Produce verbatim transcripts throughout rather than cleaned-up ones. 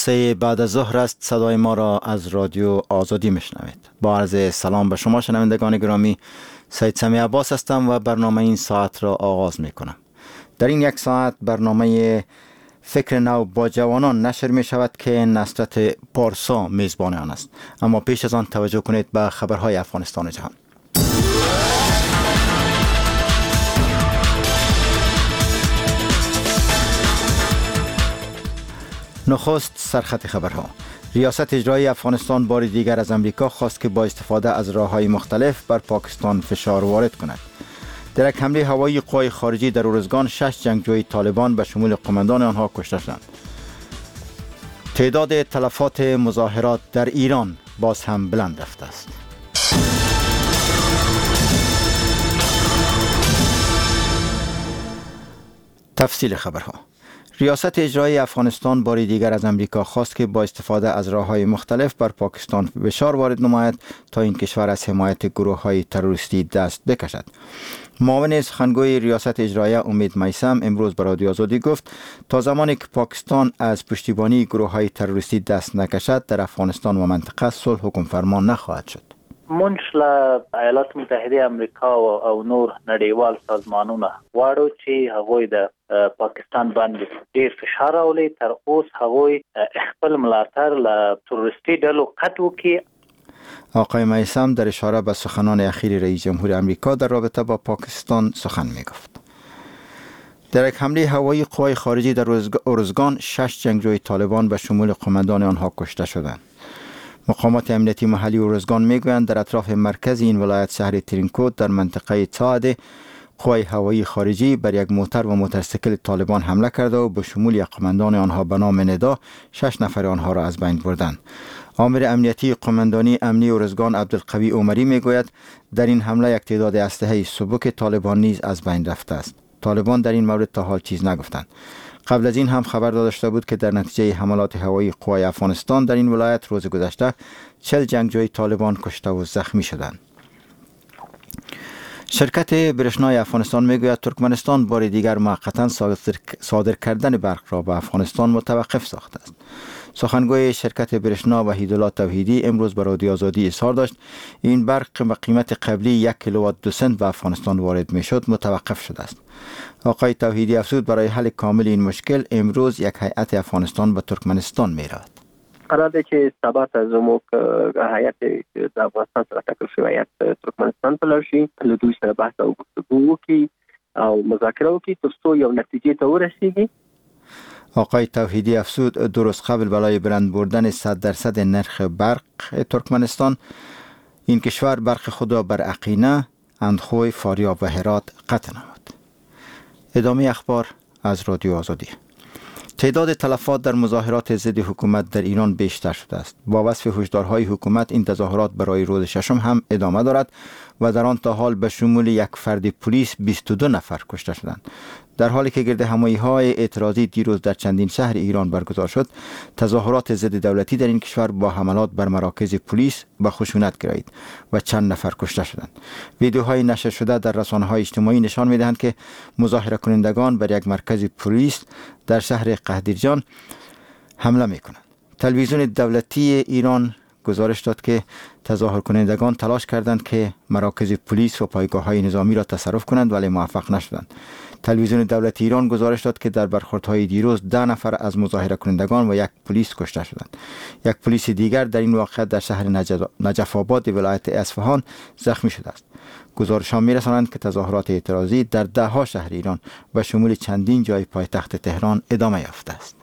سه بعد از ظهر است، صدای ما را از رادیو آزادی میشنوید. با عرض سلام به شما شنوندگان گرامی، سید سمی عباس هستم و برنامه این ساعت را آغاز می کنم. در این یک ساعت برنامه فکر نو با جوانان نشر می شود که نصرت پارسا میزبان آن است. اما پیش از آن توجه کنید به خبرهای افغانستان و جهان. نخست سرخط خبرها. ریاست اجرایی افغانستان بار دیگر از امریکا خواست که با استفاده از راه‌های مختلف بر پاکستان فشار وارد کند. در یک حمله هوایی قوای خارجی در ارزگان شش جنگجوی طالبان به شمول قماندان آنها کشته شدند. تعداد تلفات مظاهرات در ایران باز هم بلند رفته است. تفصیل خبرها. ریاست اجرایی افغانستان بار دیگر از امریکا خواست که با استفاده از راه‌های مختلف بر پاکستان فشار وارد نماید تا این کشور از حمایت گروه‌های تروریستی دست بکشد. معاون سخنگوی ریاست اجرایی امید میثم امروز به رادیو آزادی گفت تا زمانی که پاکستان از پشتیبانی گروه‌های تروریستی دست نکشد در افغانستان و منطقه صلح حکم فرما نخواهد شد. منش له ایالات متحده امریکا او نور نړیوال سازمانونه واړو چې هغوی د پاکستان باندې ډیر فشار راوړي، تر اوس هغوی خپل ملاتړ له تروریستي ډلو قطع وکړي. آقای میثم در اشاره به سخنان اخیر رئیس جمهور امریکا در رابطه با پاکستان سخن میگفت. در یک حمله هوایی قوای خارجی در ارزگان شش جنگجوی طالبان به شمول قماندان آنها کشته شدند. مقامات امنیتی محلی ارزگان میگویند در اطراف مرکز این ولایت شهر ترینکوت در منطقه تاعده قوای هوایی خارجی بر یک موتر و موتورسیکل طالبان حمله کرده و به شمول یک قماندان آنها به نام ندا شش نفر آنها را از بین بردند. آمر امنیتی قماندانی امنی ارزگان عبدالقوی عمری میگوید در این حمله یک تعداد اسلحه سبک طالبان نیز از بین رفته است. طالبان در این مورد تا حال چیز نگفتند. قبل از این هم خبر داده شده بود که در نتیجه حملات هوایی قوای افغانستان در این ولایت روز گذشته چهل جنگجوی طالبان کشته و زخمی شدند. شرکت برشنای افغانستان میگوید ترکمنستان بار دیگر موقتا صادر کردن برق را به افغانستان متوقف ساخته است. سخنگوی شرکت برشنا وحیدالله توحیدی امروز به رادیو آزادی اظهار داشت این برق به قیمت قبلی یک کیلووات دو سنت به افغانستان وارد میشد متوقف شده است. آقای توحیدی افزود برای حل کامل این مشکل امروز یک هیئت افغانستان به ترکمنستان میرود. قرار ده چې سبا ته زموږ هیئت د افغانستان سره ټاکل شوی هیئت ترکمنستان ته لاړ شي، له دوی سره بحث او گفتگو وکړي او مذاکره وکړي تر څو یو نتیجې ته ورسیږي. آقای توحیدی افزود درست قبل برای بلند بردن صد درصد نرخ برق ترکمنستان این کشور برق خود را بر عقینه، اندخوی، فاریاب و هرات قطع نمود. ادامه اخبار از رادیو آزادی. تعداد تلفات در مظاهرات ضد حکومت در ایران بیشتر شده است. با وصف هشدارهای حکومت این تظاهرات برای روز ششم هم ادامه دارد و در آن تا حال به شمول یک فرد پلیس بیست و دو نفر کشته شدند. در حالی که گرد همایی‌های اعتراضی دیروز در چندین شهر ایران برگزار شد، تظاهرات ضد دولتی در این کشور با حملات بر مراکز پلیس به خشونت گرایید و چند نفر کشته شدند. ویدیوهای نشر شده در رسانه‌های اجتماعی نشان می‌دهند که مظاهره کنندگان بر یک مرکز پلیس در شهر قهدیرجان حمله می‌کنند. تلویزیون دولتی ایران گزارش داد که تظاهر کنندگان تلاش کردند که مراکز پلیس و پایگاه‌های نظامی را تصرف کنند ولی موفق نشدند. تلویزیون دولتی ایران گزارش داد که در برخوردهای دیروز ده نفر از مظاهره کنندگان و یک پلیس کشته شدند. یک پلیس دیگر در این واقعه در شهر نجف آباد ولایت اصفهان زخمی شده است. گزارش‌ها می‌رسانند که تظاهرات اعتراضی در ده ها شهر ایران به شمول چندین جای پایتخت تهران ادامه یافته است.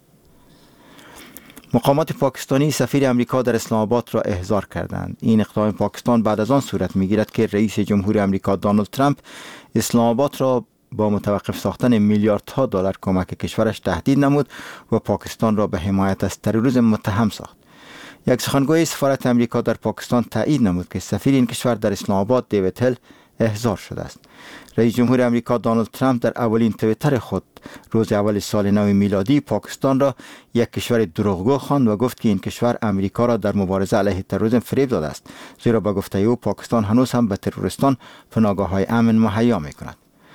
مقامات پاکستانی سفیر امریکا در اسلام آباد را احضار کردند. این اقدام پاکستان بعد از آن صورت می‌گیرد که رئیس جمهور امریکا دونالد ترامپ اسلام آباد را با متوقف ساختن میلیاردها دلار کمک کشورش تهدید نمود و پاکستان را به حمایت از تروریسم متهم ساخت. یک سخنگوی سفارت امریکا در پاکستان تایید نمود که سفیر این کشور در اسلام آباد دیوید هل احضار شده است. رئیس جمهور امریکا دونالد ترامپ در اولین توییتر خود روز اول سال نو میلادی پاکستان را یک کشور دروغگو خواند و گفت که این کشور امریکا را در مبارزه علیه تروریسم فریب داده است، زیرا با گفته او پاکستان هنوز هم به تروریستان پناهگاه‌های امن مهیا می‌کند.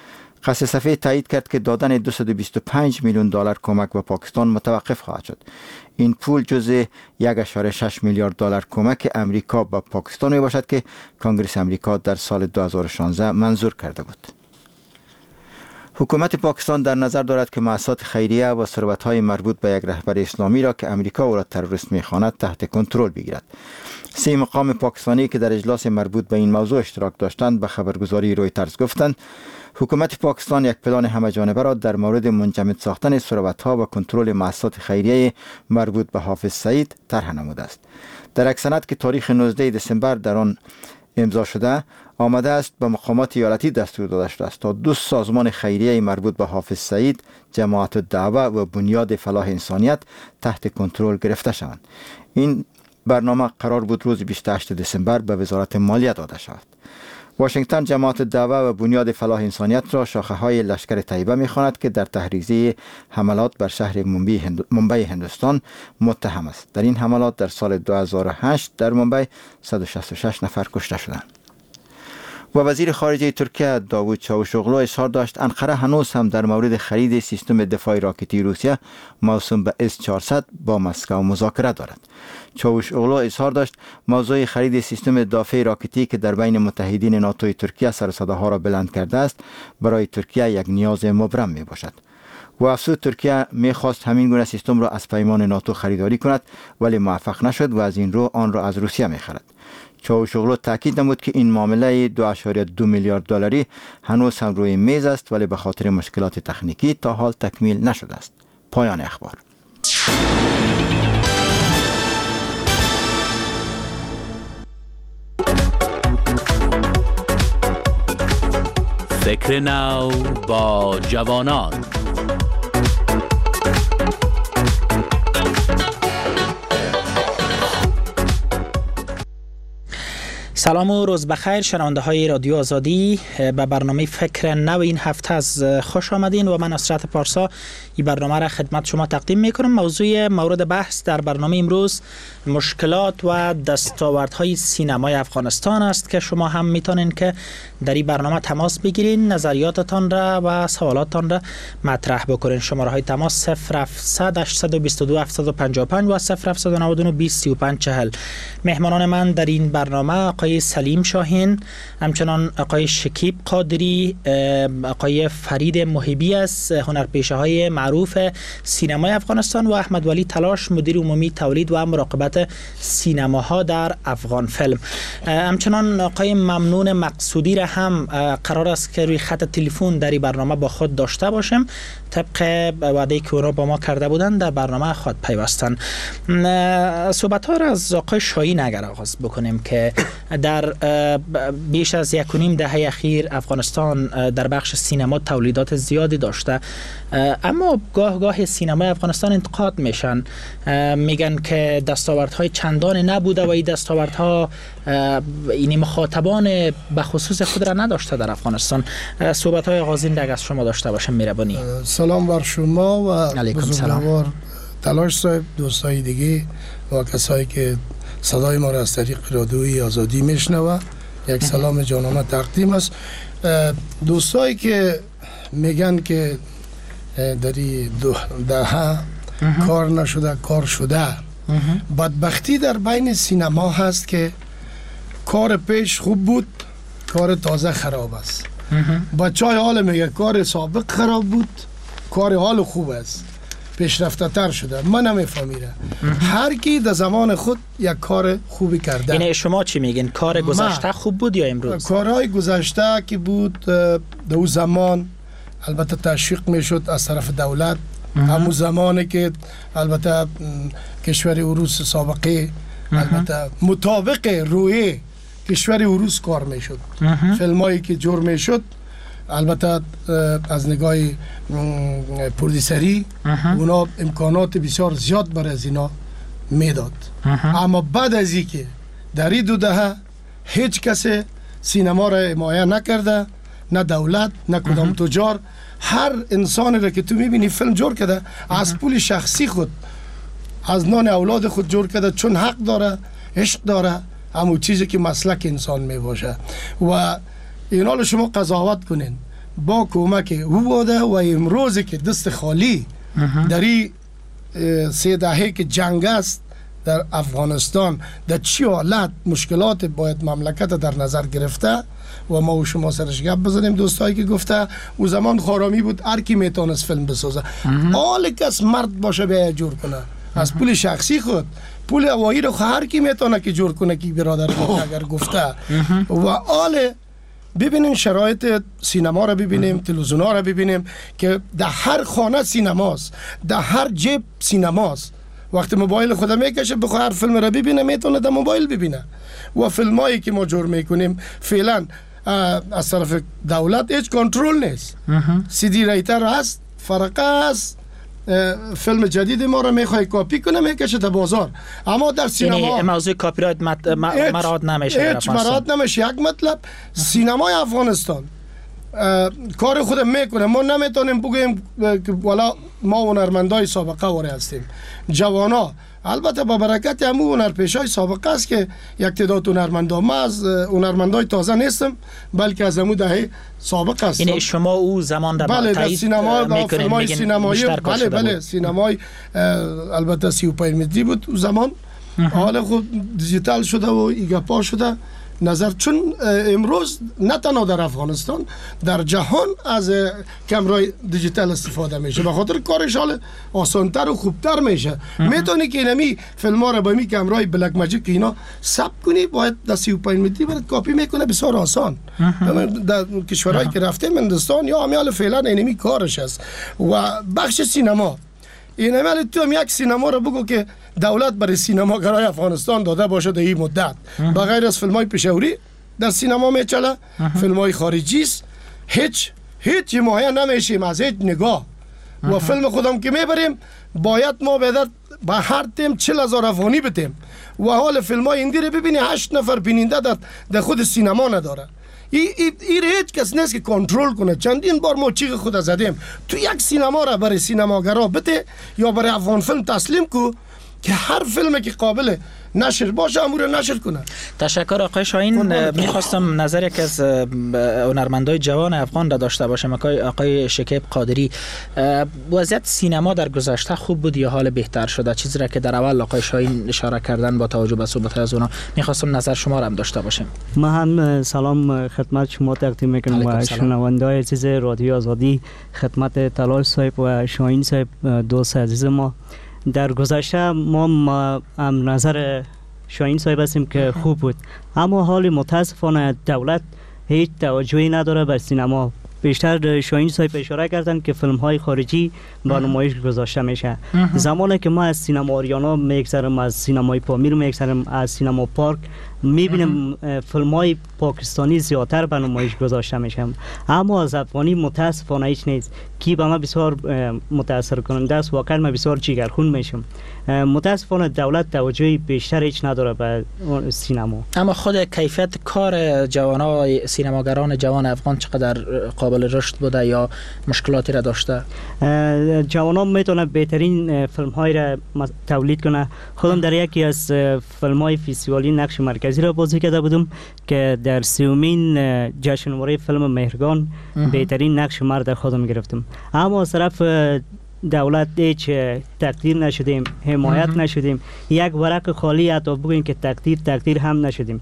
قصر صفحه تایید کرد که دادن دویست و بیست و پنج میلیون دلار کمک به پاکستان متوقف خواهد شد. این پول جزء یک و شش میلیارد دلار کمک امریکا به پاکستان می باشد که کنگره امریکا در سال دو هزار و شانزده منظور کرده بود. حکومت پاکستان در نظر دارد که مؤسسات خیریه و ثروت‌های مربوط به یک رهبر اسلامی را که امریکا او را تروریست می‌خواند تحت کنترل بگیرد. سه مقام پاکستانی که در اجلاس مربوط به این موضوع اشتراک داشتند به خبرگزاری رویترز گفتند حکومت پاکستان یک پلان همه‌جانبه را در مورد منجمد ساختن ثروت‌ها و کنترل مؤسسات خیریه مربوط به حافظ سعید طرح نموده است. در یک سند که تاریخ نوزدهم دسامبر در آن امضا شده آمده است به مقامات ایالتی دستور داده شده است تا دو سازمان خیریه مربوط به حافظ سعید، جماعت الدعوه و بنیاد فلاح انسانیت تحت کنترل گرفته شوند. این برنامه قرار بود روز بیست و هشتم دسامبر به وزارت مالیه داده شود. واشنگتن جماعت الدعوه و بنیاد فلاح انسانیت را شاخه های لشکر طیبه می‌خواند که در تحریزی حملات بر شهر ممبئی هندوستان متهم است. در این حملات در سال دو هزار و هشت در ممبئی صد و شصت و شش نفر کشته شدند. و وزیر خارجه ترکیه داوود چاوشوغلو اظهار داشت انقره هنوز هم در مورد خرید سیستم دفاعی راکتی روسیه موسوم به اس چهارصد با مسکو مذاکره دارد. چاوشوغلو اظهار داشت موضوع خرید سیستم دفاعی راکتی که در بین متحدین ناتوی ترکیه سر و صداها را بلند کرده است برای ترکیه یک نیاز مبرم می باشد. و افسود ترکیه می خواست همین گونه سیستم را از پیمان ناتو خریداری کند ولی موفق نشد و از این رو آن را از روسیه می خرد. چاوشوغلو تاکید نمود که این معامله دو و دو میلیارد دلاری هنوز هم روی میز است ولی به خاطر مشکلات تکنیکی تا حال تکمیل نشده است. پایان اخبار. فکر نو با جوانان. سلام و روز بخیر شنونده های رادیو آزادی، به برنامه فکر نو این هفته از خوش آمدین و من نصرت پارسا این برنامه را خدمت شما تقدیم میکنم. موضوع مورد بحث در برنامه امروز مشکلات و دستاوردهای سینمای افغانستان است که شما هم میتونین که در این برنامه تماس بگیرین، نظریاتتان را و سوالاتتان را مطرح بکنین. شماره های تماس صفر هفتصد هشتصد و بیست و دو هفتصد و پنجاه و پنج و صفر هفتصد و نود و نه بیست سی و پنج چهل. مهمانان من در این برنامه آقای سلیم شاهین، همچنان آقای شکیب قادری، آقای فرید محبی از هنرپیشه های معروف سینمای افغانستان و احمد ولی تلاش مدیر عمومی تولید و مراقبت سینماها در افغان فیلم. همچنان آقای ممنون مقصودی را هم قرار است که روی خط تلفن در این برنامه با خود داشته باشیم. طبق وعده که اونا با ما کرده بودن در برنامه خود پیوستن. صحبت ها را از آقای شاهین اگر آغاز بکنیم که در بیش از یک و نیم دهه اخیر افغانستان در بخش سینما تولیدات زیادی داشته، اما گاه گاه سینمای افغانستان انتقاد میشن، میگن که دستاوردهای چندان نبوده و این دستاوردها این مخاطبان به خصوص خود را نداشته در افغانستان. صحبت های آغازین دیگه از شما داشته باشم میربانی. سلام بر شما و بزرگوار تلاش صاحب، دوستای دیگه و کسایی که صدای ما را از طریق رادیوی آزادی میشنوه، یک سلام جانانه تقدیم است. دوستایی که میگن که در این دهه کار نشده کار شده، بدبختی در بین سینما هست که کار پیش خوب بود، کار تازه خراب است. بچه های حال میگه کار سابق خراب بود، کار حال خوب است، پیشرفته تر شده. من نمیفهمیره، هر کی در زمان خود یک کار خوبی کرده. یعنی شما چی میگین؟ کار گذشته خوب بود یا امروز؟ کارهای گذشته که بود در اون زمان البته تشویق میشد از طرف دولت، همون زمانی که البته کشور روس سابقه البته مطابق روی کشور روس کار میشد، فیلمایی که جور میشد البته از نگاه پرودیسری اونا امکانات بسیار زیاد برای از اینا میداد. اما بعد از این که در این دو دهه هیچ کسی سینما را حمایت نکرده، نه دولت نه کدام تجار. هر انسانی را که تو میبینی فیلم جور کرده از پول شخصی خود، از نان اولاد خود جور کرده، چون حق داره، عشق داره، همون چیزی که مسلک انسان میباشه. و اینا رو شما قضاوت کنین. با کمک او بوده و امروز که دست خالی در این سه دهه که جنگ است در افغانستان در چی حالت مشکلات باید مملکت در نظر گرفته و ما و شما سرش گپ بزنیم. دوستایی که گفته او زمان خارامی بود هر کی میتونست فیلم بسازه، حال کس مرد باشه بیا جور کنه از پول شخصی خود، پول هوایی رو هر کی میتونه که جور کنه که برادر اگر گفته و حال ببینیم شرایط سینما رو ببینیم، تلویزیون ها رو ببینیم که در هر خانه سینماست، در هر جیب سینماست. وقتی موبایل خود میکشه بخواه هر فیلم رو ببینه میتونه در موبایل ببینه و فیلم هایی که ما جور میکنیم فعلا از طرف دولت هیچ کنترل نیست. سی دی رایتر هست، فرق است فیلم جدید ما رو میخوای کاپی کنه میکشه در بازار، اما در سینما یعنی موضوع کاپی رایت مراد نمیشه. هیچ مراد نمیشه. یک مطلب سینمای افغانستان کار خود میکنه. ما نمیتونیم بگیم که والا ما هنرمندای سابقه واره هستیم. جوانا البته با برکت همون هنرپیشای سابقه است که یک تعداد هنرمندا، ما از هنرمندای تازه نیستم بلکه از همون دهه سابقه هستم. یعنی شما او زمان در بله در سینما و فیلمای سینمایی بله بله سینمای البته سی و پنج متری بود او زمان. حالا خود دیجیتال شده و ایگاپا شده نظر، چون امروز نه تنها در افغانستان در جهان از کامرای دیجیتال استفاده میشه، به خاطر کارش حال آسانتر و خوبتر میشه. میتونی که اینمی فیلم ها رو با می کامرای بلک ماجیک اینا ثبت کنی، باید در سی و پنج متری برات کاپی میکنه بسیار آسان. در کشورهایی که رفتیم هندوستان یا همیال فعلا اینمی کارش است. و بخش سینما این عمل تو هم یک سینما رو بگو که دولت برای سینماگرای افغانستان داده باشه در این مدت، بغیر از فیلم های پیشوری در سینما میچله، فیلم های خارجی است، هیچ هیچ ماهی نمیشیم از هیچ نگاه. و فیلم خودم که میبریم باید ما بدر با هر تیم چل هزار افغانی بتیم و حال فیلم های هندی رو ببینی هشت نفر بیننده در, در خود سینما نداره. این ای, ای هیچ کس نیست که کنترل کنه. چندین بار ما چیغ خود زدیم تو یک سینما را برای سینماگرا بده یا برای افغان فیلم تسلیم کو که هر فیلمی که قابل نشر باشه امور نشر کنه. تشکر آقای شاهین. میخواستم نظر یک از هنرمندای جوان افغان را داشته باشم. آقای شکیب قادری، وضعیت سینما در گذشته خوب بود یا حال بهتر شده؟ چیزی را که در اول آقای شاهین اشاره کردن با توجه به صحبت از اونا میخواستم نظر شما را هم داشته باشم. ما هم سلام خدمت شما تقدیم میکنم و شنونده‌های عزیز رادیو آزادی، خدمت طلال صاحب و شاهین صاحب دوست عزیز ما. در گذشته ما, ما هم نظر شاهین صاحب هستیم که خوب بود، اما حال متاسفانه دولت هیچ توجهی نداره به سینما. بیشتر شاهین صاحب اشاره کردن که فیلم های خارجی با نمایش گذاشته میشه. زمانی که ما از سینما آریانا میگذرم، از سینمای پامیر میگذرم، از سینما پارک میبینیم فیلم های پاکستانی زیادتر به نمایش گذاشته میشه، اما از افغانی متاسفانه هیچ نیست که به ما بسیار متاثر کننده است. واقعا ما بسیار جگرخون میشم. متاسفانه دولت توجهی بیشتر هیچ نداره به سینما. اما خود کیفیت کار جوانای سینماگران جوان افغان چقدر قابل رشد بوده یا مشکلاتی را داشته؟ جوانان میتونه بهترین فیلم های را تولید کنه. خودم در یکی از فیلم های فستیوالی نقش مرکزی را بازی کرده بودم که در سیومین جشنواره فیلم مهرگان بهترین نقش مرد خودم گرفتم، اما از طرف دولت هیچ تقدیر نشدیم، حمایت نشدیم. یک ورق خالی حتی بگوییم که تقدیر تقدیر هم نشدیم.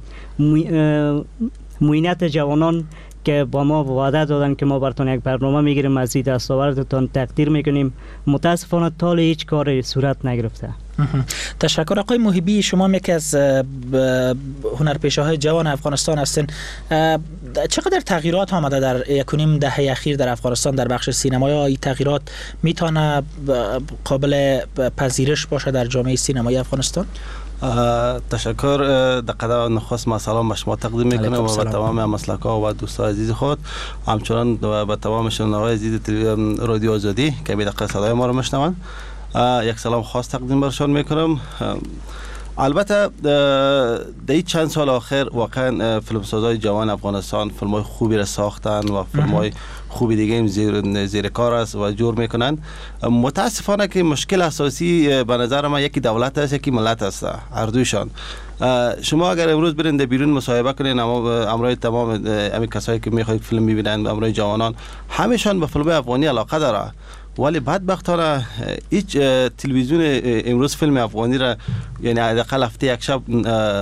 معینت جوانان که با ما وعده دادن که ما براتون یک برنامه میگیریم، از این دستاوردتان تقدیر میکنیم، متاسفانه تا هیچ کاری صورت نگرفته. تشکر. آقای محبی، شما یکی از هنرپیشه‌های جوان افغانستان هستین. چقدر تغییرات آمده در یک و نیم دهه اخیر در افغانستان در بخش سینمایی؟ این تغییرات میتونه قابل پذیرش باشه در جامعه سینمایی افغانستان؟ تشکر. در قدم نخست ما سلام به شما تقدیم میکنم و به تمام مسلک‌ها و دوستان عزیز خود، همچنان به تمام شنونده‌های عزیز رادیو آزادی که به دقیقه صدای ما رو میشنوند یک سلام خاص تقدیم برشان میکنم. البته در چند سال آخر واقعا فیلمسازهای جوان افغانستان فیلم‌های خوبی را ساختن و فیلم‌های خوبی دیگه هم زیر, زیر کار است و جور میکنن. متاسفانه که مشکل اساسی به نظر من یکی دولت است یکی ملت است، هر دویشان. شما اگر امروز برین در بیرون مصاحبه کنین امروز تمام همین کسایی که میخواید فیلم ببینن امروز جوانان همیشان به فیلم افغانی علاقه داره، ولی بدبختانه هیچ تلویزیون امروز فیلم افغانی را یعنی حداقل هفته یک شب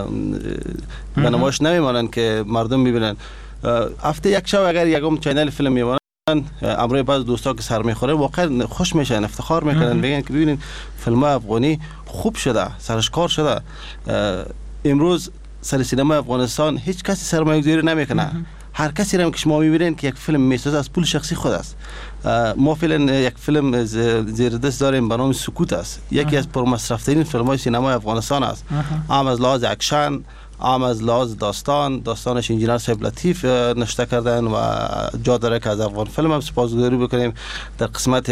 به نمایش نمیمانن که مردم ببینن. هفته یک شب اگر یکم چینل فیلم میمانن امروز بعض دوستا که سر میخوره واقعا خوش میشن، افتخار میکنن، بگن که ببینین فیلم افغانی خوب شده، سرش کار شده. امروز سر سینما افغانستان هیچ کسی سرمایه گذاری نمیکنه. هر کسی را که شما میبینین که یک فیلم میسازه از پول شخصی خود است. ما فعلا یک فیلم زیر دست داریم به نام سکوت است، یکی از پرمصرف‌ترین فیلم‌های سینما افغانستان است. هم از لحاظ اکشن، هم از لحاظ داستان، داستانش انجینر صاحب لطیف نشته کردن و جا داره که از افغان فیلم هم سپاسگزاری بکنیم. در قسمت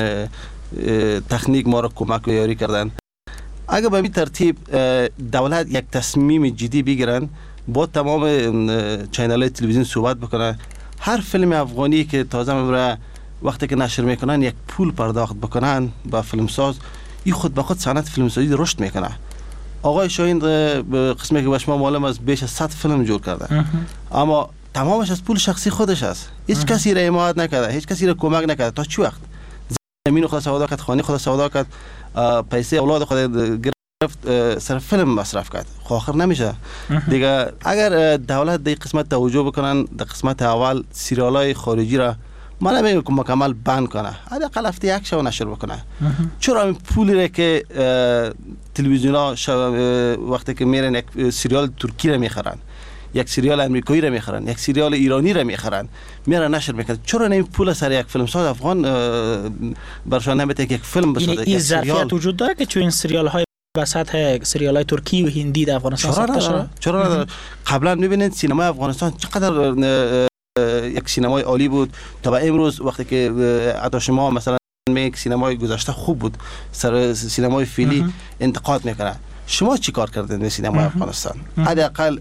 تکنیک ما را کمک و یاری کردن. اگر به این ترتیب دولت یک تصمیم جدی بگیرن، با تمام چینل تلویزیون صحبت بکنن، هر فیلم افغانی که تازه میبره وقتی که نشر میکنن یک پول پرداخت بکنن با فیلمساز، این خود به خود صنعت فیلمسازی رشد میکنه. آقای شاهین قسمی که به شما معلوم است بیش از صد فیلم جور کرده، اما تمامش از پول شخصی خودش است. هیچ کسی را حمایت نکرده، هیچ کسی را کمک نکرده. تا چه وقت زمین خود سودا کرد، خانه خود سودا کرد، پیسه اولاد خود سر فیلم مصرف کرد، خب آخر نمیشه دیگه. اگر دولت در قسمت توجه بکنن، در قسمت اول سریالای خارجی را من نمیگم که مکمل بند کنه، حداقل هفته یک شو نشر بکنه. چرا این پولی را که تلویزیون‌ها وقتی که میرن یک سریال ترکی را میخرن، یک سریال امریکایی را میخرن، یک سریال ایرانی را میخرن، میرن نشر میکنن، چرا این پول سر یک فیلم ساز افغان برشان نمیده که یک فیلم بسازه؟ این ظرفیت وجود داره که چون این سریال های به سطح سریال های ترکی و هندی در افغانستان ساخته شده؟ چرا نداره؟ قبلا میبینید سینما افغانستان چقدر یک سینمای عالی بود تا به امروز. وقتی که حتی شما مثلا میگید سینمای گذشته خوب بود، سر سینمای فعلی انتقاد میکنه. شما چی کار کردین در سینما افغانستان؟ حداقل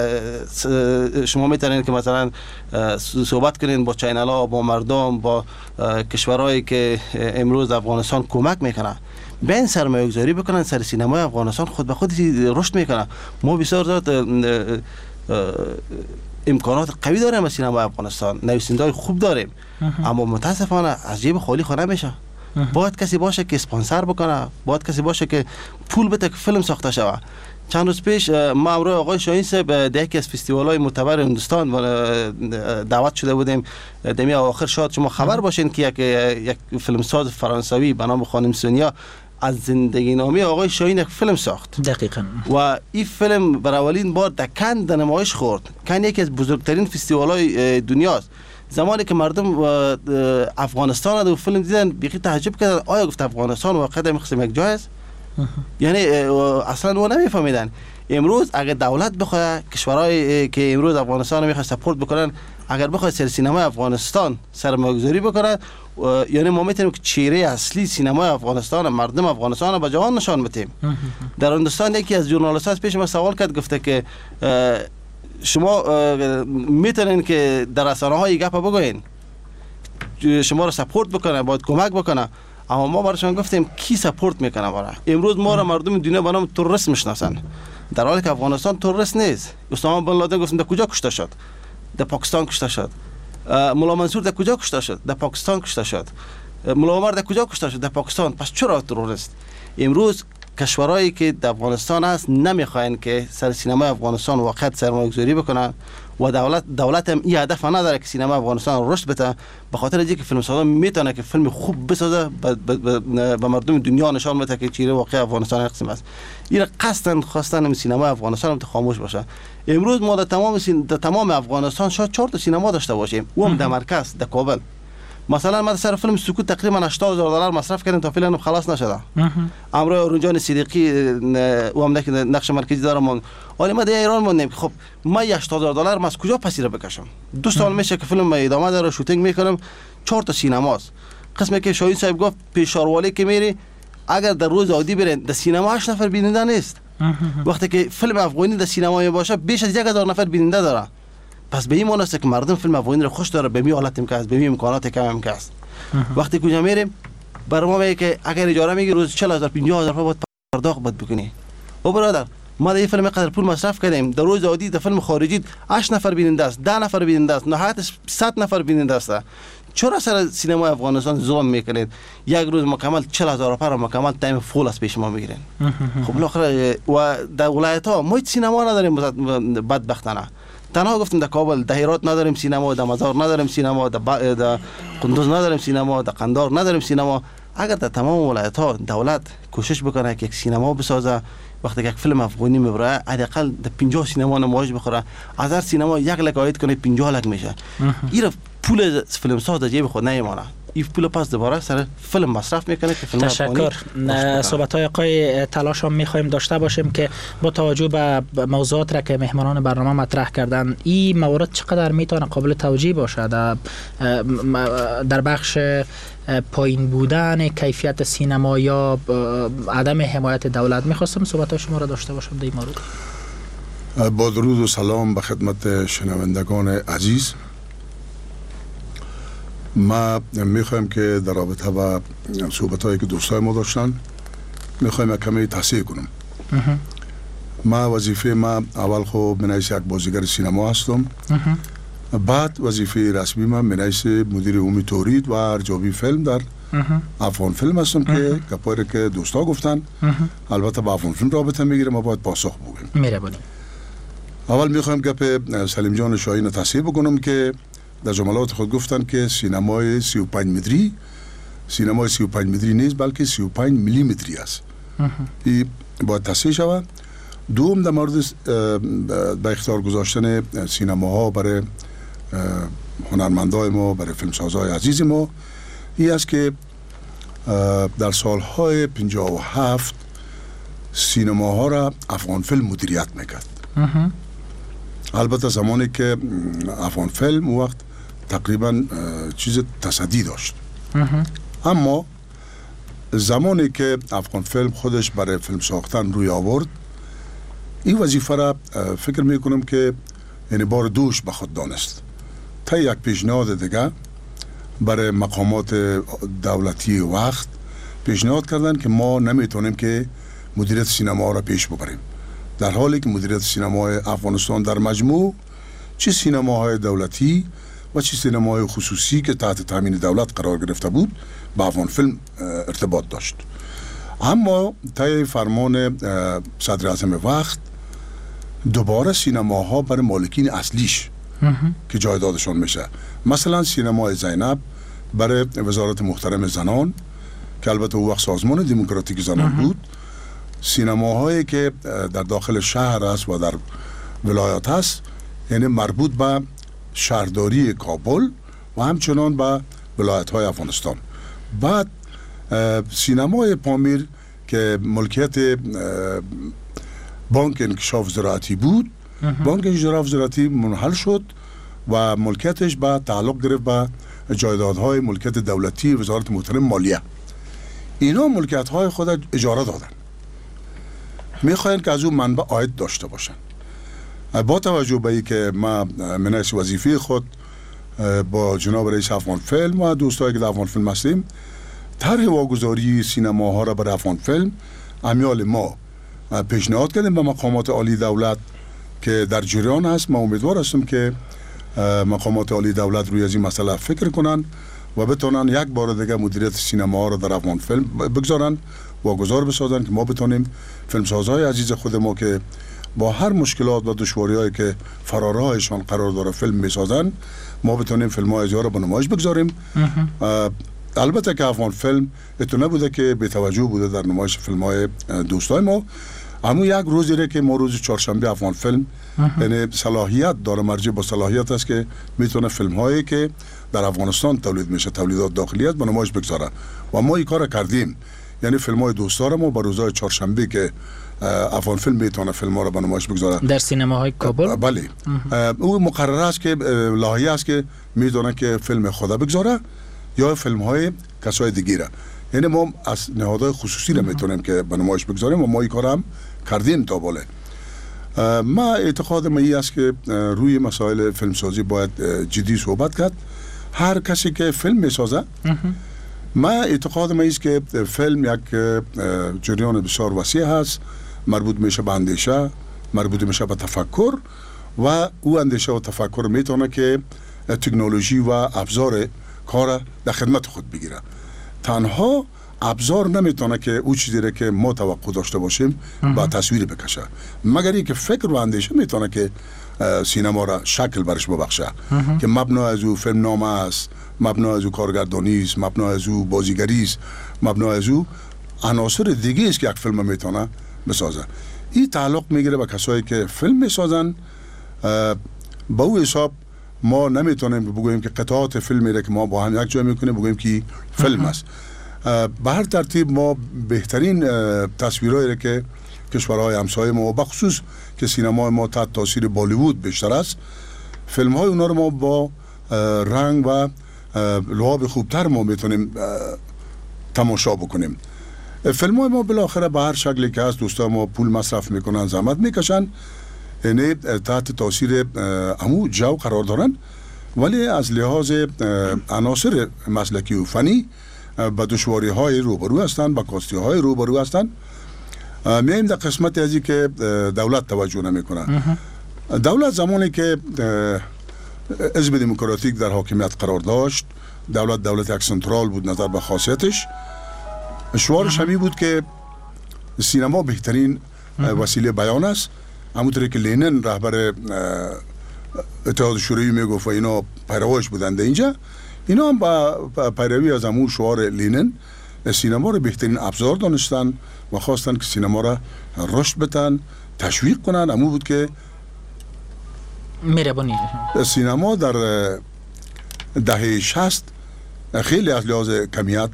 شما میتونید که مثلا صحبت کنین با چینل ها، با مردم، با کشورهایی که امروز افغانستان کمک میکنه، بین سرمایه گذاری بکنن سر سینمای افغانستان، خود به خود رشد میکنه. ما بسیار زیاد امکانات قوی داریم از سینما افغانستان، نویسنده‌های خوب داریم، اما متاسفانه از جیب خالی خود نمیشه. باید کسی باشه که اسپانسر بکنه، باید کسی باشه که پول بده که فیلم ساخته شود. چند روز پیش ما امروز آقای شاهین صاحب در یکی از فستیوال‌های معتبر هندوستان دعوت شده بودیم. دمی آخر شاید شما خبر باشین که یک یک فیلمساز فرانسوی به نام خانم سونیا از زندگی نامه آقای شاهین یک فیلم ساخت. دقیقاً. و این فیلم برای اولین بار در کن در نمایش خورد. کن یکی از بزرگترین فستیوال‌های دنیاست. زمانی که مردم افغانستان رو فیلم دیدن بیخی تعجب کردن، آیا گفت افغانستان واقعا در مقصد یک جای است؟ یعنی اصلا و نمیفهمیدن. امروز اگر دولت بخواد، کشورهایی که امروز افغانستان رو میخواد سپورت بکنن، اگر بخواد سر سینما افغانستان سرمایه‌گذاری بکنه، یعنی ما میتونیم که چهره اصلی سینما افغانستان، مردم افغانستان رو به جهان نشان بدیم. در هندوستان یکی از ژورنالیست‌ها پیش ما سوال کرد، گفته که شما میتونین که در رسانه‌های گپ بگوین، شما رو سپورت بکنه، باید کمک بکنه، اما ما براشون گفتیم کی سپورت میکنه ما را؟ امروز ما را مردم دنیا به نام تروریست میشناسن، در حالی که افغانستان تروریست نیست. اسامه بن لادن گفتن در کجا کشته شد؟ در پاکستان کشته شد. مولا منصور در کجا کشته شد؟ در پاکستان کشته شد. مولا عمر در کجا کشته شد؟ در پاکستان. پس چرا تروریست؟ امروز کشورهایی که در افغانستان هست نمیخواین که سر سینما افغانستان واقعا سرمایه‌گذاری بکنن و دولت دولت هم این هدف نداره که سینما افغانستان رشد بده، به خاطر اینکه فیلمسازا میتونه که فیلم خوب بسازه به مردم دنیا نشان بده که چیره واقعا افغانستان یک قسم است. این قصدن خواستن سینما افغانستان هم خاموش باشه. امروز ما در تمام سین... در تمام افغانستان شاید چهار تا سینما داشته باشیم، و هم در مرکز در کابل. مثلا ما سر فیلم سکوت تقریبا هشتاد هزار دلار مصرف کردیم تا فیلم خلاص نشده. امروز اورنجان صدیقی و هم نقش مرکزی دارم، ولی ما در ایران موندیم. خب ما هشتاد هزار دلار از کجا پسیره بکشم؟ دو سال میشه که فیلم ادامه داره، شوتینگ میکنم، چهار تا سینماست. قسمی که شاهین صاحب گفت پیشاروالی که میری، اگر در روز عادی برین در سینما هشت نفر بیننده نیست، وقتی که فیلم افغانی در سینمای باشه بیش از یک هزار نفر بیننده داره. پس به این معنی است که مردم فیلم افغانی رو خوش داره، به می حالت که است، به می امکانات کم هم که است. وقتی کجا میریم برای ما میگه که اگر اجاره میگی روز چهل هزار پنجاه هزار باید پرداخت باید بکنی. او برادر ما در این فیلم قدر پول مصرف کردیم، در روز عادی در فیلم خارجی هشت نفر بیننده است، ده نفر بیننده است، نهایتش صد نفر بیننده است. چرا سر سینما افغانستان ظلم میکنید؟ یک روز مکمل چهل هزار پر مکمل تایم فول از پیش ما میگیرین. خب بالاخره و در ولایت ها ما سینما نداریم بدبختانه. تنها گفتیم در کابل، در هرات نداریم سینما، در مزار نداریم سینما، در با... در قندوز نداریم سینما، در قندار نداریم سینما. اگر در تمام ولایت ها دولت کوشش بکنه که یک سینما بسازه، وقتی یک فیلم افغانی میبره حداقل در پنجاه سینما نمایش بخوره، از هر سینما یک لک عاید کنه پنجاه لک میشه. این پول فیلم ساز در جیب خود نمیمونه. این پول پس دوباره سر فیلم مصرف میکنه که فیلم تشکر. صحبت های آقای تلاش هم میخوایم داشته باشیم که با توجه به موضوعات را که مهمانان برنامه مطرح کردن، این موارد چقدر میتونه قابل توجیه باشه در در بخش پایین بودن کیفیت سینما یا عدم حمایت دولت. میخواستم صحبت های شما را داشته باشم در این مورد. با درود و سلام به خدمت شنوندگان عزیز. ما میخوایم که در رابطه با صحبت هایی که دوستای ما داشتن میخوایم کمی تصحیح کنم. ما وظیفه ما اول خب منایس یک بازیگر سینما هستم، بعد وظیفه رسمی ما منایس مدیر عمومی تولید و ارزیابی فیلم در افغان فیلم هستم که کپاری که دوستا گفتن البته با افغان فیلم رابطه میگیره، ما باید پاسخ بگیم. مهربانی. اول میخوایم گپ سلیم جان شاهین تصحیح بکنم که در جملات خود گفتن که سینمای سی و پنج متری سینمای سی و پنج متری نیست بلکه سی و پنج میلی متری است. این باید تصحیح شود. دوم در مورد به اختیار گذاشتن سینماها برای هنرمندای ما، برای فیلمسازهای عزیز ما، این است که در سالهای پنجاه و هفت سینماها را افغان فیلم مدیریت میکرد. البته زمانی که افغان فیلم وقت تقریبا چیز تصدی داشت، اما زمانی که افغان فیلم خودش برای فیلم ساختن روی آورد، این وظیفه را فکر میکنم که یعنی بار دوش به خود دانست. تا یک پیشنهاد دیگه برای مقامات دولتی وقت پیشنهاد کردن که ما نمیتونیم که مدیریت سینما را پیش ببریم، در حالی که مدیریت سینمای افغانستان در مجموع چه سینماهای دولتی و چه سینماهای خصوصی که تحت تامین دولت قرار گرفته بود با افغان فیلم ارتباط داشت. اما طی فرمان صدر اعظم وقت دوباره سینماها برای مالکین اصلیش که جایدادشان میشه، مثلا سینمای زینب برای وزارت محترم زنان که البته او وقت سازمان دموکراتیک زنان بود، سینماهایی که در داخل شهر است و در ولایات است یعنی مربوط به شهرداری کابل و همچنان به ولایت های افغانستان. بعد سینمای پامیر که ملکیت بانک انکشاف زراعتی بود، بانک انکشاف زراعتی منحل شد و ملکیتش به تعلق گرفت به جایدادهای ملکیت دولتی وزارت محترم مالیه. اینا ملکیت های خود اجاره دادن، میخواین که از اون منبع عاید داشته باشن. با توجه به اینکه ما منیس وظیفه خود با جناب رئیس افغان فیلم و دوستایی که در افغان فیلم هستیم طرح واگذاری سینماها را برای افغان فیلم امیال ما پیشنهاد کردیم به مقامات عالی دولت که در جریان هست. ما امیدوار هستم که مقامات عالی دولت روی از این مسئله فکر کنن و بتونن یک بار دیگه مدیریت سینما را در افغان فیلم بگذارن، واگذار بسازن که ما بتونیم فیلمسازهای عزیز خود ما که با هر مشکلات و دشواری‌هایی که فرارهایشان قرار داره فیلم میسازن، ما بتونیم فیلم‌های ازیا را به نمایش بگذاریم. البته که افغان فیلم اتو نبوده که به توجه بوده در نمایش فیلم‌های دوستای ما، اما یک روزی ره که ما روز چهارشنبه افغان فیلم یعنی صلاحیت داره، مرجع با صلاحیت است که میتونه فیلم‌هایی که در افغانستان تولید میشه، تولیدات داخلی است، به نمایش بگذاره و ما این کار کردیم. یعنی فیلم‌های دوستار ما با روزهای چهارشنبه که افغان فیلم میتونه فیلم‌ها را به نمایش بگذاره در سینماهای کابل. بله، او مقرر است که لایحه است که میدونه که فیلم خدا بگذاره یا فیلم‌های کسای دیگه را. یعنی ما از نهادهای خصوصی را میتونیم که به نمایش بگذاریم و ما این کار هم کردیم تا بالا. ما اعتقاد من است که روی مسائل فیلمسازی باید جدی صحبت کرد. هر کسی که فیلم میسازه، ما اعتقاد من است که فیلم یک جریان بسیار وسیع هست، مربوط میشه به اندیشه، مربوط میشه به تفکر و او اندیشه و تفکر میتونه که تکنولوژی و ابزار کار در خدمت خود بگیره. تنها ابزار نمیتونه که او چیزی را که ما توقع داشته باشیم با تصویر بکشه، مگر اینکه فکر و اندیشه میتونه که سینما را شکل برش ببخشه که مبنا از او فیلم نامه است، مبنا از او کارگردانی است، مبنا از او بازیگری است، مبنا از او عناصر دیگه است که یک فیلم میتونه بسازه. این تعلق میگیره به کسایی که فیلم میسازن. با او حساب ما نمیتونیم بگوییم که قطعات فیلمی را که ما با هم یک جای میکنیم بگوییم که فیلم است. به هر ترتیب ما بهترین تصویرهایی را که کشورهای همسایه ما و بخصوص که سینما ما تحت تاثیر بالیوود بیشتر است، فیلم های اونا رو ما با رنگ و لعاب خوبتر ما میتونیم تماشا بکنیم. فیلم های ما بالاخره به هر شکلی که هست دوستا ما پول مصرف میکنن، زحمت میکشن، یعنی تحت تاثیر امو جو قرار دارن، ولی از لحاظ عناصر مسلکی و فنی با دشواری های روبرو هستند، با کاستی های روبرو هستند. میایم در قسمت ازی که دولت توجه نمیکنه. دولت زمانی که حزب دموکراتیک در حاکمیت قرار داشت، دولت دولت یک سنترال بود نظر به خاصیتش، شعارش همی بود که سینما بهترین وسیله بیان است. همونطوری که لینن رهبر اتحاد شوروی میگفت و اینا پیروایش بودند اینجا، اینا هم با پیروی از همون شعار لینن سینما رو بهترین ابزار دانستن و خواستن که سینما را رشد بدن، تشویق کنن. همون بود که مهربانی سینما در دهه شصت خیلی از لحاظ کمیت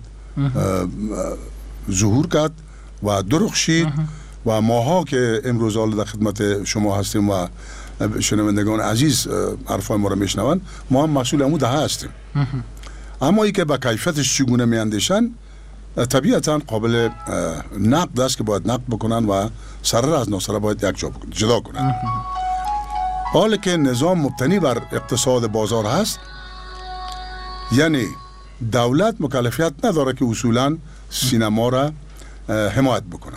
ظهور کرد و درخشید و ماها که امروز حالا در خدمت شما هستیم و شنوندگان عزیز حرفای ما را میشنون، ما هم مسئول همون دهه هستیم. اما ای که با کیفیتش چگونه میاندیشن طبیعتا قابل نقد است که باید نقد بکنن و سره از ناسره باید یک جا جدا کنن. حالا که نظام مبتنی بر اقتصاد بازار هست، یعنی دولت مکلفیت نداره که اصولا سینما را حمایت بکنه.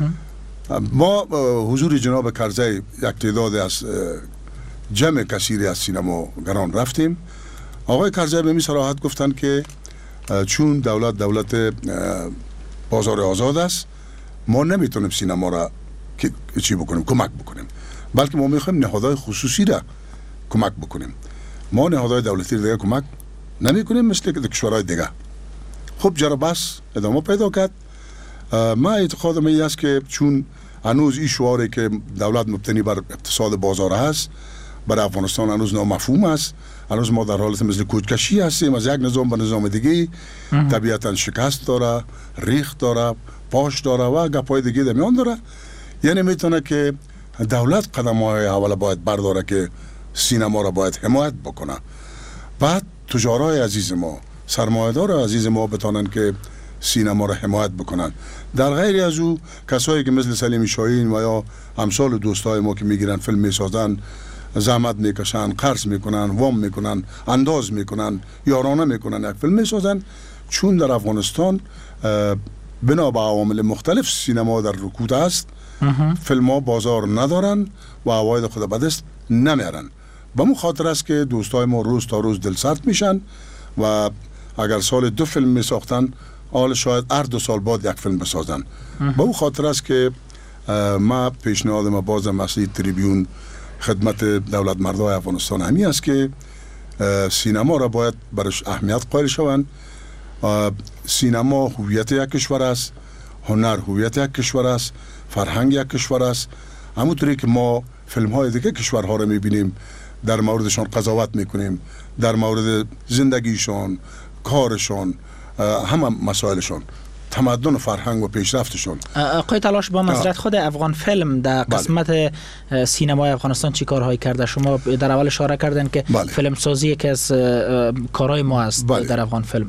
ما حضور جناب کرزی یک تعداد از جمع کثیری از سینماگران رفتیم. آقای کرزی به می صراحت گفتن که چون دولت دولت بازار آزاد است، ما نمیتونیم سینما را چی بکنیم، کمک بکنیم، بلکه ما میخوایم نهادهای خصوصی را کمک بکنیم. ما نهادهای دولتی دیگه کمک نمی کنیم مثل کشورهای دیگه. خب جرا بس ادامه پیدا کرد. ما اعتقاد من است که چون هنوز این شعاری که دولت مبتنی بر اقتصاد بازار هست برای افغانستان هنوز نامفهوم است، هنوز ما در حالت مثل کودکشی هستیم از یک نظام به نظام دیگه، طبیعتا شکست داره، ریخت داره، پاش داره و گپای دیگه در میان داره. یعنی میتونه که دولت قدم های اول باید برداره که سینما را باید حمایت بکنه، بعد تجارای عزیز ما، سرمایه‌دار عزیز ما بتونن که سینما را حمایت بکنن. در غیر از او کسایی که مثل سلیم شاهین و یا امثال و دوستای ما که میگیرن فیلم میسازن، زحمت میکشن، قرض میکنن، وام میکنن، انداز میکنن، یارانه میکنن، یک فیلم میسازن، چون در افغانستان بنا به عوامل مختلف سینما در رکود است، فیلم ها بازار ندارن و عواید خود به دست نمیارن. به مو خاطر است که دوستای ما روز تا روز دل سرد میشن و اگر سال دو فیلم میساختن، حال شاید هر دو سال بعد یک فیلم بسازن. به اون خاطر است که ما پیشنهاد ما باز مسئله تریبیون خدمت دولت مردای افغانستان همی است که سینما را باید برش اهمیت قائل شوند. سینما هویت یک کشور است، هنر هویت یک کشور است، فرهنگ یک کشور است. همونطوری که ما فیلم های دیگه کشورها را میبینیم، در موردشان قضاوت میکنیم، در مورد زندگیشان، کارشان، همه مسائلشان، تمدن و فرهنگ و پیشرفتشون. آقای تلاش با معذرت خود افغان فیلم در قسمت بله. سینمای افغانستان چی کارهایی کرده؟ شما در اول اشاره کردن که بله. فیلم سازی یکی از کارهای ما است بله. در افغان فیلم.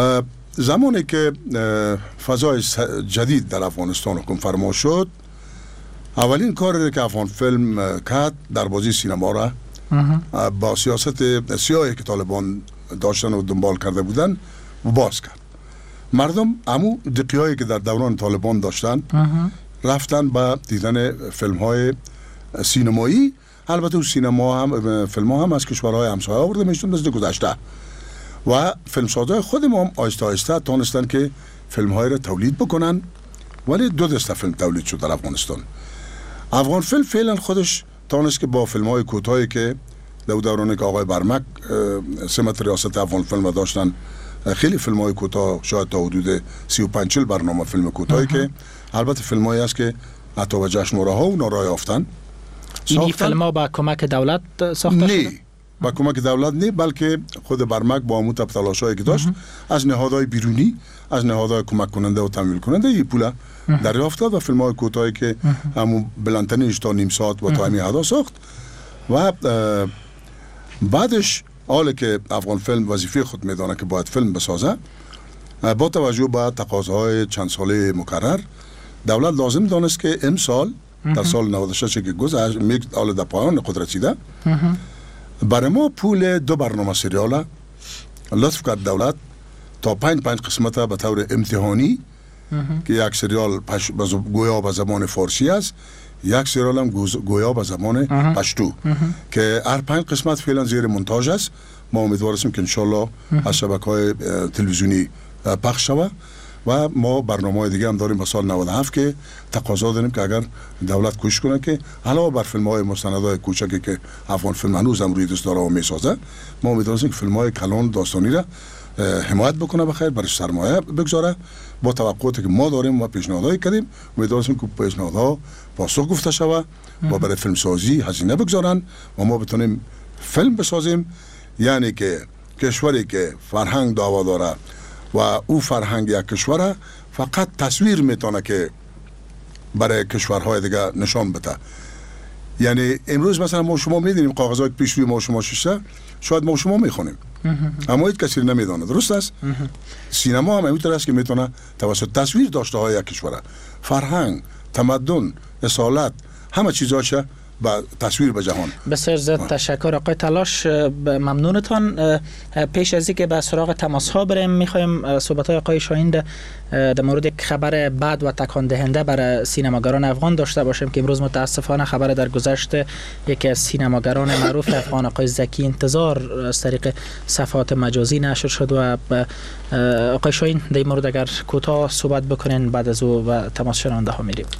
زمانی که فضای جدید در افغانستان حکم فرما شد، اولین کاری که افغان فیلم کرد در بازی سینما را با سیاست سیاهی که طالبان داشتن و دنبال کرده بودن باز کرد. مردم امو دقیقایی که در دوران طالبان داشتن رفتن با دیدن فیلم های سینمایی. البته اون سینما هم فیلم ها هم از کشورهای همسایه آورده میشتون مثل گذشته و فیلمسازهای خود ما هم آهسته آهسته تونستن که فیلم های را تولید بکنن. ولی دو دسته فیلم تولید شد در افغانستان. افغان فیلم فعلا خودش تونست که با فیلم های کوتاهی که در دورانی که آقای برمک سمت ریاست افغان فیلم داشتن، خیلی فیلم های کوتاه شاید تا حدود سی و پنج برنامه فیلم کوتاهی که البته فیلم هایی است که حتی به جشن ها و نارای یافتن. این فیلم ها با کمک دولت ساخته شده؟ نه، با کمک دولت نه، بلکه خود برمک با امو تلاش هایی که داشت از نهادهای بیرونی، از نهادهای کمک کننده و تمویل کننده این پول دریافت کرد و فیلم های کوتاهی که همون بلندترینش تا نیم ساعت و تا همین حدا ساخت. و بعدش حالا که افغان فیلم وظیفه خود میدانه که باید فیلم بسازه، با توجه به تقاضاهای چند ساله مکرر، دولت لازم دانست که امسال در سال نود و شش که گذشت میگ حالا در پایان خود رسیده، برای ما پول دو برنامه سریال لطف کرد دولت تا پنج پنج قسمت به طور امتحانی که یک سریال پش... گویا به زبان فارسی است، یک سریال هم گویا به زبان پشتو که هر پنج قسمت فعلا زیر مونتاژ است. ما امیدوار هستیم که انشالله از شبکه‌های تلویزیونی پخش شود و ما برنامه‌های دیگه هم داریم به سال نود و هفت که تقاضا داریم که اگر دولت کوشش کنه که علاوه بر فیلم‌های مستندهای کوچکی که افغان فیلم هنوز هم روی دست داره و میسازه، ما امیدوار هستیم که فیلم‌های کلان داستانی را حمایت بکنه، بخیر برش سرمایه بگذاره. با توقعاتی که ما داریم و پیشنهادایی کردیم امیدوار هستیم که پیشنهادها پاسخ گفته شود و برای فیلم سازی هزینه بگذارن و ما بتونیم فیلم بسازیم. یعنی که کشوری که فرهنگ دعوا داره و او فرهنگ یک کشوره فقط تصویر میتونه که برای کشورهای دیگه نشان بده. یعنی امروز مثلا ما شما میدونیم کاغذهای پیش روی ما شما شیشه، شاید ما شما میخونیم اما هیچ کسی نمیدونه. درست است؟ سینما هم همینطور است که میتونه توسط تصویر داشته های یک کشوره، فرهنگ، تمدن، اصالت، همه چیزاشه با تصویر به جهان. بسیار زیاد تشکر آقای تلاش، ممنونتان. پیش از اینکه به سراغ تماس ها بریم میخوایم صحبت های آقای شاهین در مورد خبر بد و تکان دهنده برای سینماگران افغان داشته باشیم که امروز متاسفانه خبر در گذشت یکی از سینماگران معروف افغان آقای زکی انتظار از طریق صفحات مجازی نشر شد و آقای شاهین در این مورد اگر کوتاه صحبت بکنین بعد از او و تماس شنونده ها میریم.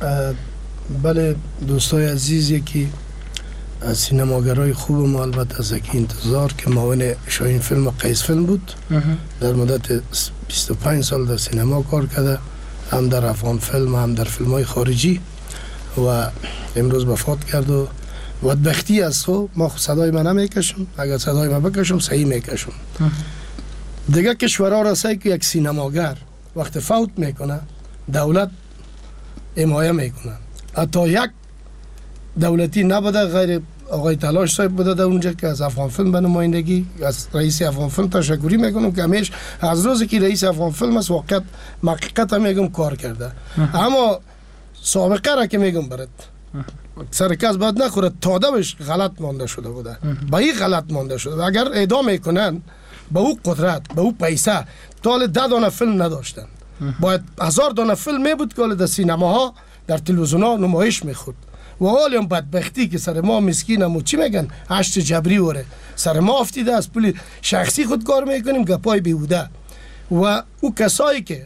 بله دوستای عزیز، یکی از سینماگرای خوب ما البته زکی انتظار که معاون شاهین فیلم و قیس فیلم بود، در مدت بیست و پنج سال در سینما کار کرده، هم در افغان فیلم هم در فیلم های خارجی و امروز وفات کرد و بدبختی از خو ما صدای من نمیکشم، اگر صدای من بکشم صحیح میکشم. دیگه کشورها را سعی که یک سینماگر وقت فوت میکنه دولت حمایت میکنه، حتی یک دولتی نبوده غیر آقای تلاش صاحب بوده در اونجا که از افغان فیلم به نمایندگی از رئیس افغان فیلم تشکری میکنم که همیشه از روزی که رئیس افغان فیلم است واقعا حقیقت میگم کار کرده. اما سابقه را که میگم برات سر کس باید نخوره، تادمش غلط مانده شده بوده، با این غلط مانده شده و اگر اعدام میکنن با او قدرت با او پیسه تا ده دانه فیلم نداشتن، باید هزار دانه فیلم می بود که در سینماها در تلویزیون ها نمایش میخورد و حالی هم بدبختی که سر ما مسکینم و چی میگن هشت جبری وره سر ما افتیده از پول شخصی خود کار میکنیم گپای بیهوده. و او کسایی که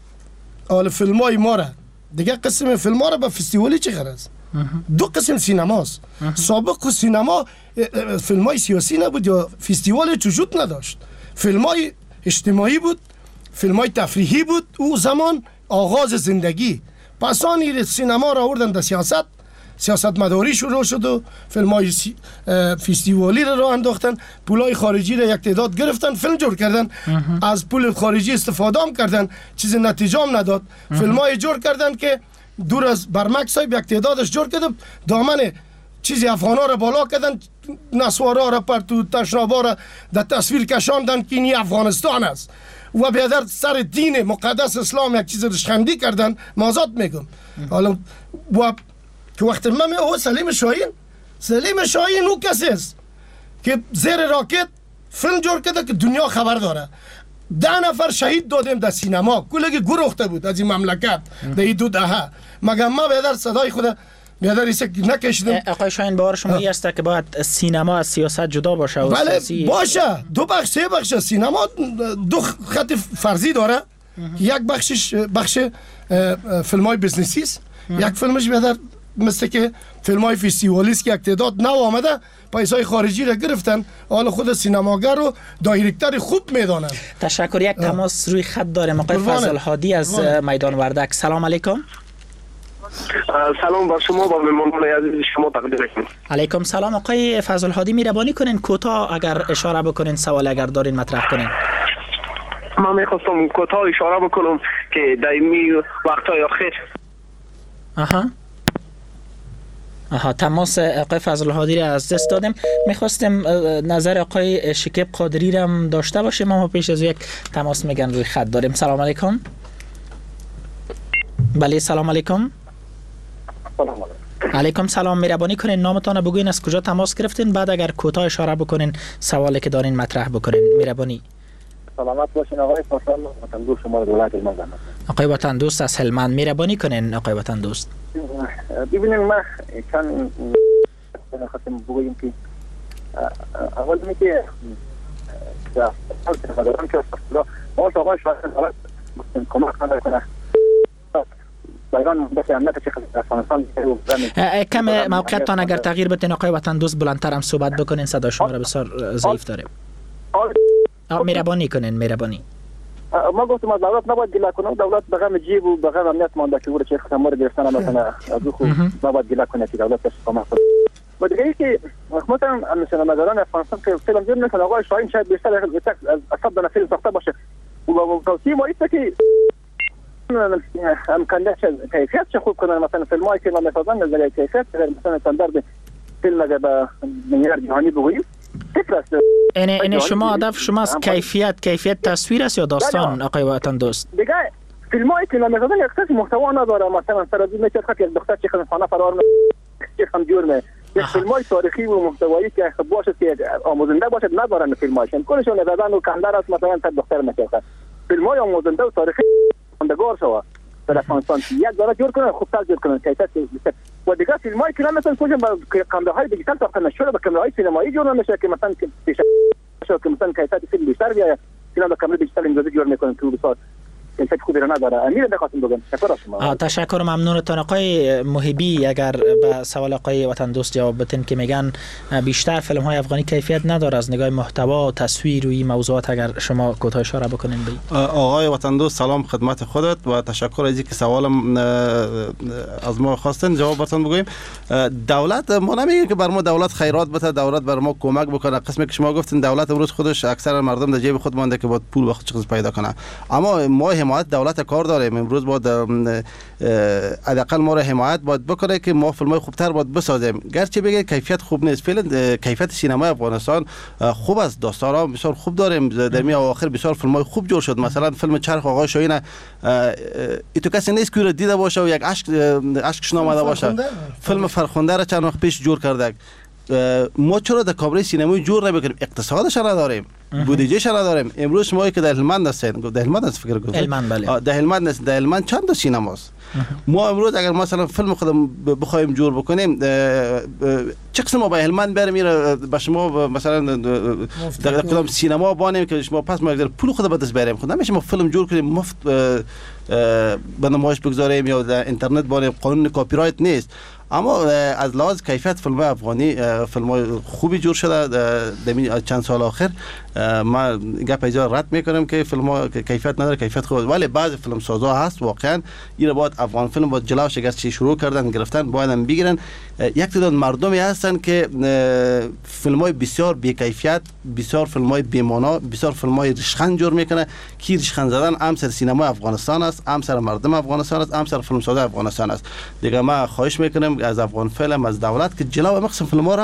حال فیلم های ما را دیگه قسم فیلم ها را به فستیوالی چه غرض؟ دو قسم سینماست. سابق سینما فیلم های سیاسی نبود یا فستیوال وجود نداشت، فیلم های اجتماعی بود، فیلم های تفریحی بود. او زمان آغاز زندگی، پس آن سینما را آوردن در سیاست، سیاست مداری شروع شد و فیلم های سی... فستیوالی را راه انداختن، پولای خارجی را یک تعداد گرفتن فیلم جور کردن، از پول خارجی استفاده هم کردن چیز نتیجه هم نداد. فیلم های جور کردن که دور از برمک صاحب یک تعدادش جور کردن دامن چیزی افغانا را بالا کردن، نسوارا را پرتو تشنابا را در تصویر کشاندن که این افغانستان است و بیادر سر دین مقدس اسلام یک چیز رشخندی کردن. مازاد میگم حالا و که وقتی من می او سلیم شاهین سلیم شاهین او کسی است که زیر راکت فیلم جور کرده که دنیا خبر داره. ده نفر شهید دادیم در سینما، کلگی گروخته بود از این مملکت در این دو دهه. مگر ما بیادر صدای خود بیادر ایسه نکشیدیم. آقای شاهین باور شما ای است که باید سینما از سیاست جدا باشه؟ و بله سیاسی... باشه. دو بخش سه بخش سینما دو خط فرضی داره. یک بخشش بخش فیلم های بزنسی است، یک فیلمش بیادر مثل که فیلم های فستیوالی است که یک تعداد نو آمده پیسای خارجی را گرفتن، حالا خود سینماگر رو دایرکتر خوب میدانن. تشکر. یک تماس روی خط داریم. آقای فضل هادی از میدان وردک. سلام علیکم. سلام بر شما و مهمانان عزیز شما تقدیم میکنم. علیکم سلام. آقای فضل هادی مهربانی کنین کوتاه اگر اشاره بکنین، سوال اگر دارین مطرح کنین. من میخواستم کوتاه اشاره بکنم که در این وقت‌های اخیر آها آها تماس آقای فضل هادی را از دست دادیم. میخواستیم نظر آقای شکیب قادری را هم داشته باشیم، اما پیش از یک تماس میگن روی خط داریم. سلام علیکم. بله سلام علیکم. سلام علیکم. علیکم سلام. مهربانی کنین نامتان بگوین، از کجا تماس گرفتین، بعد اگر کوتاه اشاره بکنین سوالی که دارین مطرح بکنین. مهربانی. سلامت باشین آقای فاصل. وطن دوست شما دولت هلمند. آقای وطن دوست از هلمند. مهربانی کنین آقای وطن دوست. ببینید ما چند خواستم بگویم که اول می که مدارم که ما آقای شاید کمک نکنه کم موقعتان اگر تغییر بتین آقای وطن دوست، بلندتر هم صحبت بکنین، صدا شما را بسیار ضعیف داره. مهربانی کنین. مهربانی. ما گفتم از دولت نباید گله کنم، دولت به غم جیب و به غم امنیت مانده که چه خدمات گرفتن مثلا از او نباید گله کنه که دولت کمک کنه. و دیگه ای که مثلا مثلا مداران افغانستان که فیلم جور میکنه آقای شاهین شاید بیشتر از صد دانه فیلم ساخته باشه و توصیه ما ایست که امکانش کیفیت چه خوب کنن، مثلا فیلم هایی که ما میسازن نظر کیفیت مثلا استاندارد فیلم اگه به معیار جهانی بگوییم این این شما هدف شما از کیفیت کیفیت تصویر است یا داستان آقای وطن دوست؟ دیگه فیلم هایی که ما میسازن یک سری محتوا نداره، مثلا سرازی میشه که یک دختر چه خانه فرار چه خم جور می یک فیلم های تاریخی و محتوایی که باشه که آموزنده باشه ندارن فیلم هاشون کلشون نزدن و کندر است، مثلا تا دختر میشه فیلم های آموزنده و تاریخی اندگار شوا در افغانستان یک داره جور کنن خوبتر جور کنن کیفیت و دیگه فیلم هایی که مثلا کجا با کامره های دیجیتال ساخته نشده با کامره های سینمایی جور نمیشه که مثلا پیش که مثلا کیفیت فیلم بیشتر بیاد فیلم با کامره دیجیتال امروزی جور میکنن تو بسیار کیفیت خوبی را نداره. امیر بخواستم بگم تشکر از شما. تشکر ممنونتون. آقای محبی اگر به سوال آقای وطن دوست جواب بدین که میگن بیشتر فیلم های افغانی کیفیت نداره از نگاه محتوا تصویر و این موضوعات، اگر شما کوتاه اشاره بکنین بی. آقای وطن دوست سلام خدمت خودت و تشکر از اینکه سوالم از ما خواستن جواب بتون بگویم. دولت ما نمیگه که بر ما دولت خیرات بده، دولت بر ما کمک بکنه. قسمی که شما گفتین دولت امروز خودش اکثر مردم در جیب خود مانده که باید پول وقت چیز پیدا کنه، اما ما حمایت دولت کار داریم. امروز باید حداقل ما را حمایت باید بکنه که ما فیلمای خوبتر باید بسازیم، گرچه بگه کیفیت خوب نیست. فعلا کیفیت سینمای افغانستان خوب است، داستانا بسیار خوب داریم، در می اواخر بسیار فیلمای خوب جور شد. مثلا فیلم چرخ آقای شاهین ایتو کسی نیست که دیده باشه و یک اشک اشکش نامده باشه. فیلم فرخنده را چند وقت پیش جور کرده. ما چرا در کامره سینمایی جور نمیکنیم؟ اقتصادش نداریم، بودجهش نداریم. امروز شما که در هلمند هستین، در هلمند است فکر کنم هلمند بله در هلمند است، در هلمند چند تا سینماست. ما امروز اگر مثلا فیلم خودم بخوایم جور بکنیم چه قسم ما به هلمند بریم میره به شما مثلا در کدام سینما بانیم که شما پس ما پول خود به دست بریم، خود نمیشه ما فیلم جور کنیم مفت به نمایش بگذاریم یا در اینترنت بانیم، قانون کپی رایت نیست. اما از لحاظ کیفیت فیلم افغانی فیلم خوبی جور شده در چند سال آخر. ما گپ اینجا رد میکنم که فیلم ها کیفیت نداره، کیفیت خوبه، ولی بعضی فیلم سازا هست واقعا این باید افغان فیلم باید جلوش اگر چی شروع کردن گرفتن باید هم بگیرن. یک تعداد مردمی هستن که فیلم های بسیار بی کیفیت، بسیار فیلم های بی معنا، بسیار فیلم های ریشخند جور میکنه که ریشخند زدن هم سر سینما افغانستان است، هم سر مردم افغانستان است، هم سر فیلم سازا افغانستان است. دیگه ما خواهش میکنم از افغان فیلم از دولت که جلو مقسم فیلم ها را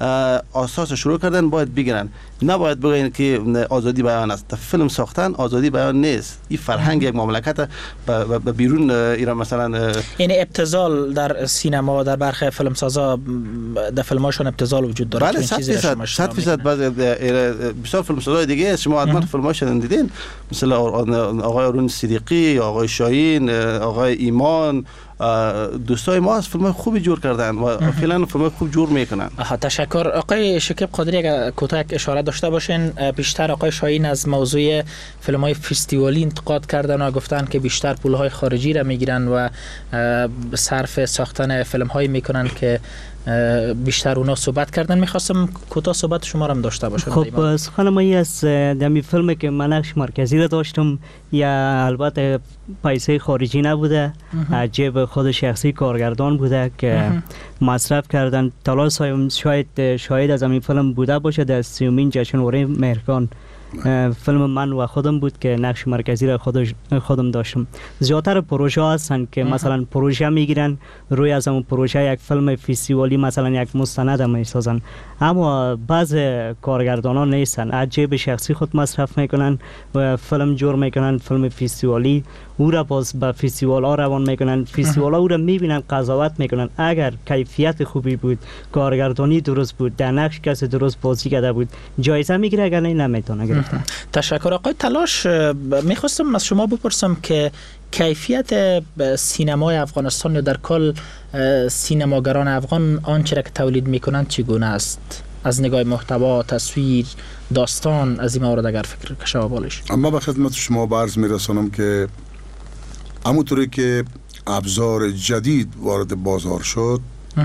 اساس شروع کردن باید بگیرن. نباید بگین که آزادی بیان است. فیلم ساختن آزادی بیان نیست. این فرهنگ یک مملکت به بیرون ایران مثلا یعنی ابتذال در سینما در برخی فیلم سازا در فیلماشون ابتذال وجود داره. بله صد درصد بعضی بسیار فیلم سازای دیگه شما حتما فیلماشون دیدین، مثل آقای ارون صدیقی، آقای شاهین، آقای ایمان، دوستای ما از فیلم خوبی جور کردن و فعلا فیلم خوب جور میکنن. آها تشکر. آقای شکیب قادری اگر کوتاه اشاره داشته باشین، بیشتر آقای شاهین از موضوع فیلم های فستیوالی انتقاد کردن و گفتن که بیشتر پول های خارجی را میگیرن و صرف ساختن فیلم هایی میکنن که بیشتر اونا صحبت کردن. میخواستم کوتاه صحبت شما را هم داشته باشم. خب سخن ما از دمی فیلمی که من نقش مرکزی را داشتم یا البته پیسه خارجی نبوده، جیب خود شخصی کارگردان بوده که مصرف کردن. طلال شاید شاید از همین فیلم بوده باشه در سیومین جشنواره مهرگان. فیلم من و خودم بود که نقش مرکزی را خودش خودم داشتم. زیادتر پروژه هستن که مثلا پروژه میگیرن، روی از اون پروژه یک فیلم فستیوالی مثلا یک مستند میسازن، اما بعض کارگردانان نیستن، از جیب شخصی خود مصرف میکنن و فیلم جور میکنن، فیلم فستیوالی او را باز به فستیوال ها روان میکنن. فستیوال ها او را میبینن، قضاوت میکنن. اگر کیفیت خوبی بود، کارگردانی درست بود، در نقش کسی درست بازی کرده بود، جایزه میگیره، اگر نه نمیتونه گرفتن. تشکر. آقای تلاش، میخواستم از شما بپرسم که کیفیت سینمای افغانستان یا در کل سینماگران افغان آنچه را که تولید میکنند چگونه است؟ از نگاه محتوا، تصویر، داستان، از این موارد اگر فکر کشا بالش. اما به خدمت شما برز میرسانم که همونطوری که ابزار جدید وارد بازار شد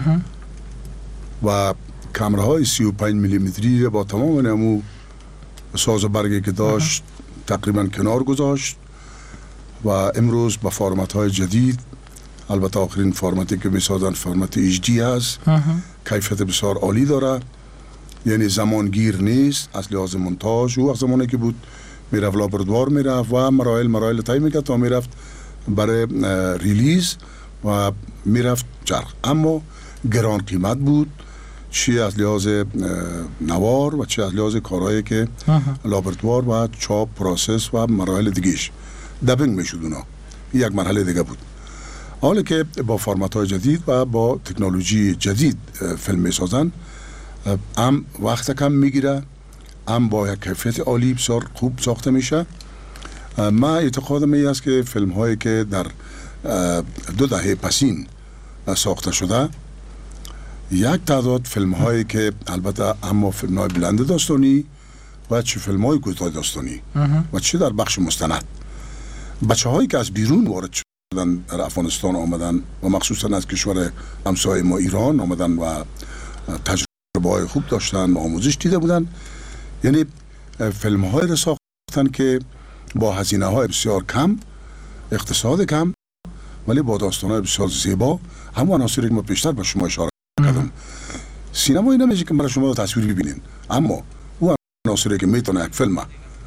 و کامراهای سی و پنج میلیمتری با تمام نمو ساز و برگی که داشت تقریبا کنار گذاشت و امروز با فرمت های جدید، البته آخرین فرمتی که میسازن فرمت ایچ دی هست، کیفیت بسیار عالی داره، یعنی زمانگیر نیست از لحاظ مونتاژ. او از زمانی که بود میرفت لابرادوار میرفت و مراحل مراحل طی میکرد تا میرفت برای ریلیز و میرفت جرخ، اما گران قیمت بود، چی از لحاظ نوار و چی از لحاظ کارهایی که لابراتوار و چاپ پروسس و مراحل دیگهش دبینگ میشد. اونا یک مرحله دیگه بود. حالا که با فرمت های جدید و با تکنولوژی جدید فیلم میسازن، هم وقت کم میگیره، هم با یک کیفیت عالی بسیار خوب ساخته میشه. من اعتقادم این است که فیلم هایی که در دو دهه پسین ساخته شده، یک تعداد فیلم هایی که البته اما فیلم های بلند داستانی و چه فیلم های کوتاه داستانی و چه در بخش مستند، بچه هایی که از بیرون وارد شدن در افغانستان آمدن و مخصوصا از کشور همسایه ما ایران آمدن و تجربه های خوب داشتن و آموزش دیده بودن، یعنی فیلم های را ساختن که با هزینه های بسیار کم، اقتصاد کم، ولی با داستان های بسیار زیبا. همون عناصری که ما بیشتر به شما اشاره کردم. سینمایی نمیشه که برای شما تصویر ببینین، اما او عناصری که میتونه یک فیلم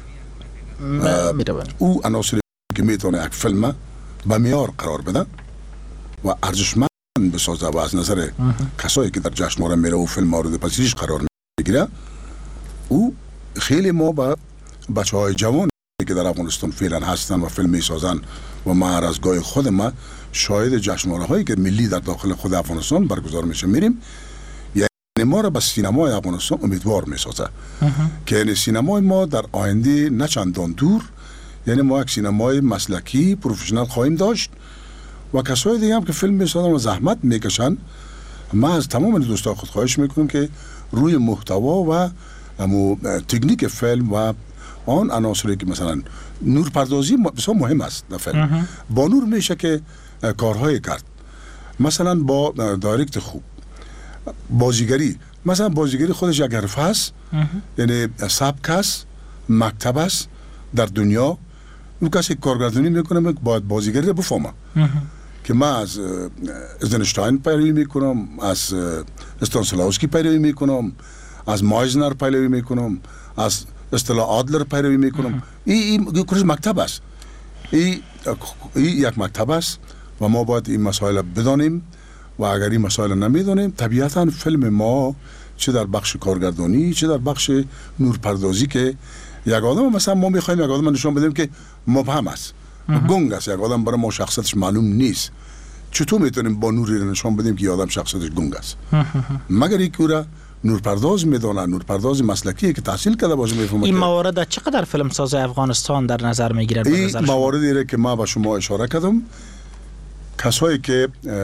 او عناصری که میتونه یک فیلم به معیار قرار بده و ارزشمند بسازه و از نظر کسایی که در جشنواره میره و فیلم مورد پذیرش قرار میگیره، او خیلی ما با بچه های جوان که در افغانستان فعلا هستن و فیلم میسازن و ما از گاه خود ما شاهد جشنواره هایی که ملی در داخل خود افغانستان برگزار میشه میریم، یعنی ما را به سینمای افغانستان امیدوار میسازه که یعنی سینمای ما در آینده نه چندان دور، یعنی ما یک سینمای مسلکی پروفشنال خواهیم داشت و کسای دیگه هم که فیلم میسازن و زحمت میکشن. ما از تمام دوستان خود خواهش میکنم که روی محتوا و همو تکنیک فیلم و آن عناصری که مثلا نور پردازی بسیار مهم است در فیلم. با نور میشه که کارهای کرد، مثلا با دایرکت خوب، بازیگری، مثلا بازیگری خودش یک حرفه است، یعنی سبک است، مکتب است در دنیا. اون کسی کارگردانی میکنه باید بازیگری رو بفهمه که من از ایزنشتاین پیروی میکنم، از استانسلاوسکی پیروی میکنم، از مایزنر پیروی میکنم، از اصطلاح آدلر پیروی میکنم. این این کورس مکتب است، این این یک مکتب است و ما باید این مسائل بدانیم و اگر این مسائل نمیدانیم طبیعتا فیلم ما چه در بخش کارگردانی چه در بخش نورپردازی که یک آدم مثلا ما میخوایم یک آدم نشون بدیم که مبهم است، گنگ است، یک آدم برای ما شخصیتش معلوم نیست. چطور میتونیم با نوری نشون بدیم که آدم شخصیتش گنگ است؟ مگر یک را نورپرداز میدونه، نورپرداز مسلکی که تحصیل کرده باشه میفهمه. این موارد چقدر فیلمساز افغانستان در نظر میگیرن؟ این مواردی که ما به شما اشاره کردم، کسایی که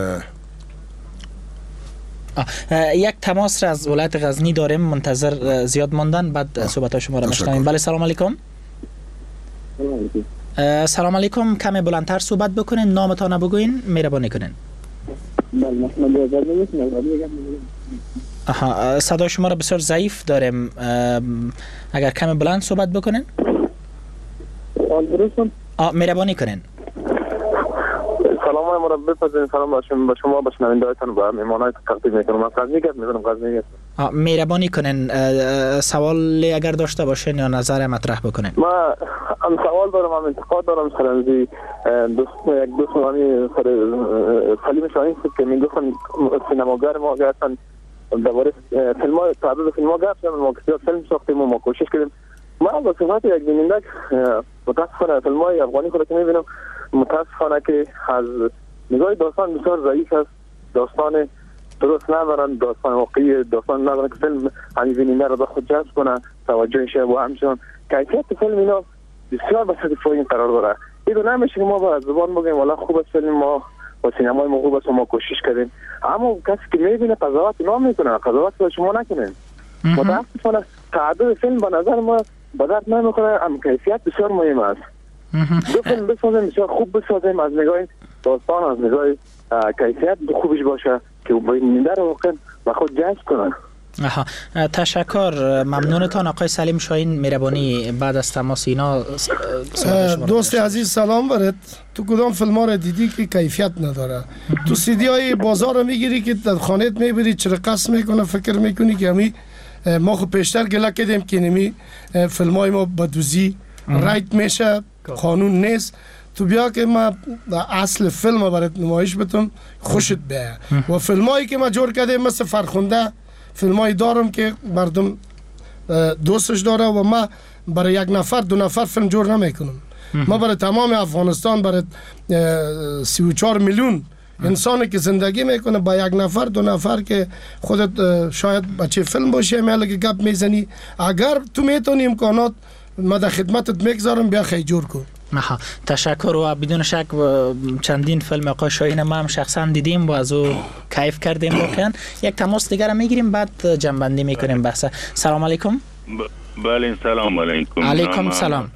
یک تماس را از ولایت غزنی داریم، منتظر زیاد ماندن، بعد صحبت شما را میشنویم. بله سلام علیکم. سلام علیکم، کمی بلندتر صحبت بکنین، نامتان بگوین، مهربانی کنین. آها، صدای شما را بسیار ضعیف داریم، اگر کمی بلند صحبت بکنین. آه مهربانی کنین. سلام های مربی پذیرین، سلام باشیم به شما، به شنونده‌هایتان و مهمانای تقدیم میکنم. از غزنی گفت میکنم، غزنی هستم. مهربانی کنین سوال اگر داشته باشین یا نظر مطرح بکنین. ما هم سوال دارم، هم انتقاد دارم سرنزی دوست یک دوست مانی سلیم شاهین که میگفتن سینماگر ما گفتن درباره فیلم ها تعداد فیلم ها گفتن ما که فیلم ساختیم و ما کوشش کردیم. ما به صفت یک بیننده متاسفانه فیلم های افغانی خود که میبینم متاسفانه که از نگاه داستان بسیار ضعیف است، داستان درست ندارن، داستان واقعی داستان ندارن که فیلم همین بیننده را به خود جذب کنه، توجهش و همچنان کیفیت فیلم اینا بسیار به سطح پایین قرار داره. اینو نمیشه که ما با زبان بگیم والا خوب است فیلم، ما با سینمای ما خوب است، ما کوشش کردیم، اما کسی که میبینه قضاوت نام میکنه، قضاوت به شما نکنین. متاسفانه تعداد فیلم به نظر ما به درد نمیخوره، اما کیفیت بسیار مهم است. دو فیلم بسازیم بسیار خوب بسازیم، از نگاه داستان، از نگاه کیفیت خوبش باشه که بیننده رو واقعا به خود جذب کنن. آها، تشکر، ممنونتان آقای سلیم شاهین. مهربانی بعد از تماس اینا. دوست عزیز سلام برات. تو کدام فیلم ها رو دیدی که کیفیت نداره؟ تو سیدی های بازار رو میگیری که در خانهت میبری چرا قصد میکنه، فکر میکنی که همی ما خب پیشتر گله کردیم که نمی فیلم های ما بدوزی رایت میشه، قانون نیست. تو بیا که ما اصل فیلم برات نمایش بتم خوشت بیه. و فیلم هایی که ما جور کردیم مثل فرخنده فیلم هایی دارم که مردم دوستش داره و ما برای یک نفر دو نفر فیلم جور نمیکنم. ما برای تمام افغانستان، برای سی و چهار میلیون انسانی که زندگی میکنه، با یک نفر دو نفر که خودت شاید بچه فیلم باشه میاله که گپ میزنی، اگر تو میتونی امکانات ما در خدمتت میگذارم، بیا خیلی جور کن. مها تشکر. و بدون شک چندین فیلم آقای شاهین ما هم شخصا دیدیم و از او کیف کردیم. واقعا یک تماس دیگر میگیریم بعد جنبندی میکنیم بحث. سلام علیکم. بله سلام علیکم. علیکم سلام.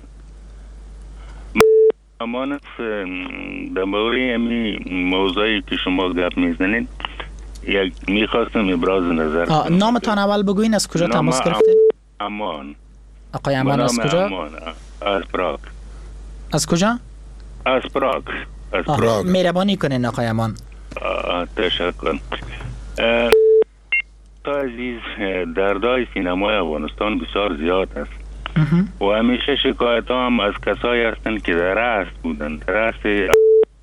امان در مورد امی موضوعی که شما گپ میزنید یک میخواستم ابراز نظر. نامتان اول بگوین، از کجا تماس گرفتید؟ امان. آقای امان از کجا؟ امان از پراگ. از کجا؟ از پراگ. از پراگ. مهربانی کنین آقای امان. تشکر. تا عزیز، دردای سینمای افغانستان بسیار زیاد است و همیشه شکایت ها هم از کسایی هستند که در رأس بودن، در رأس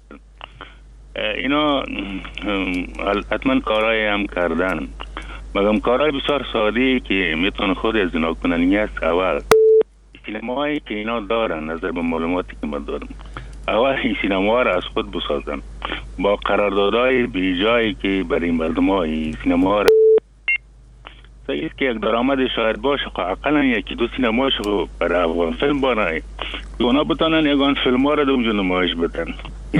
اینا حتما کارهای هم کردن، مگم کارهای بسیار ساده که میتونه خود از اینا کنن. است اول سینمایی که اینا دارن، نظر به معلوماتی که ما دارم، اول این سینما را از خود بسازن با قراردادهای بیجایی که برای مردم ها این سینما را صحیح که یک درآمد شاید باشه، خب اقلا یکی دو سینما شو برای افغان فیلم بانه که اونا بتانن یگان فیلم ها را دومجا نمایش بدن.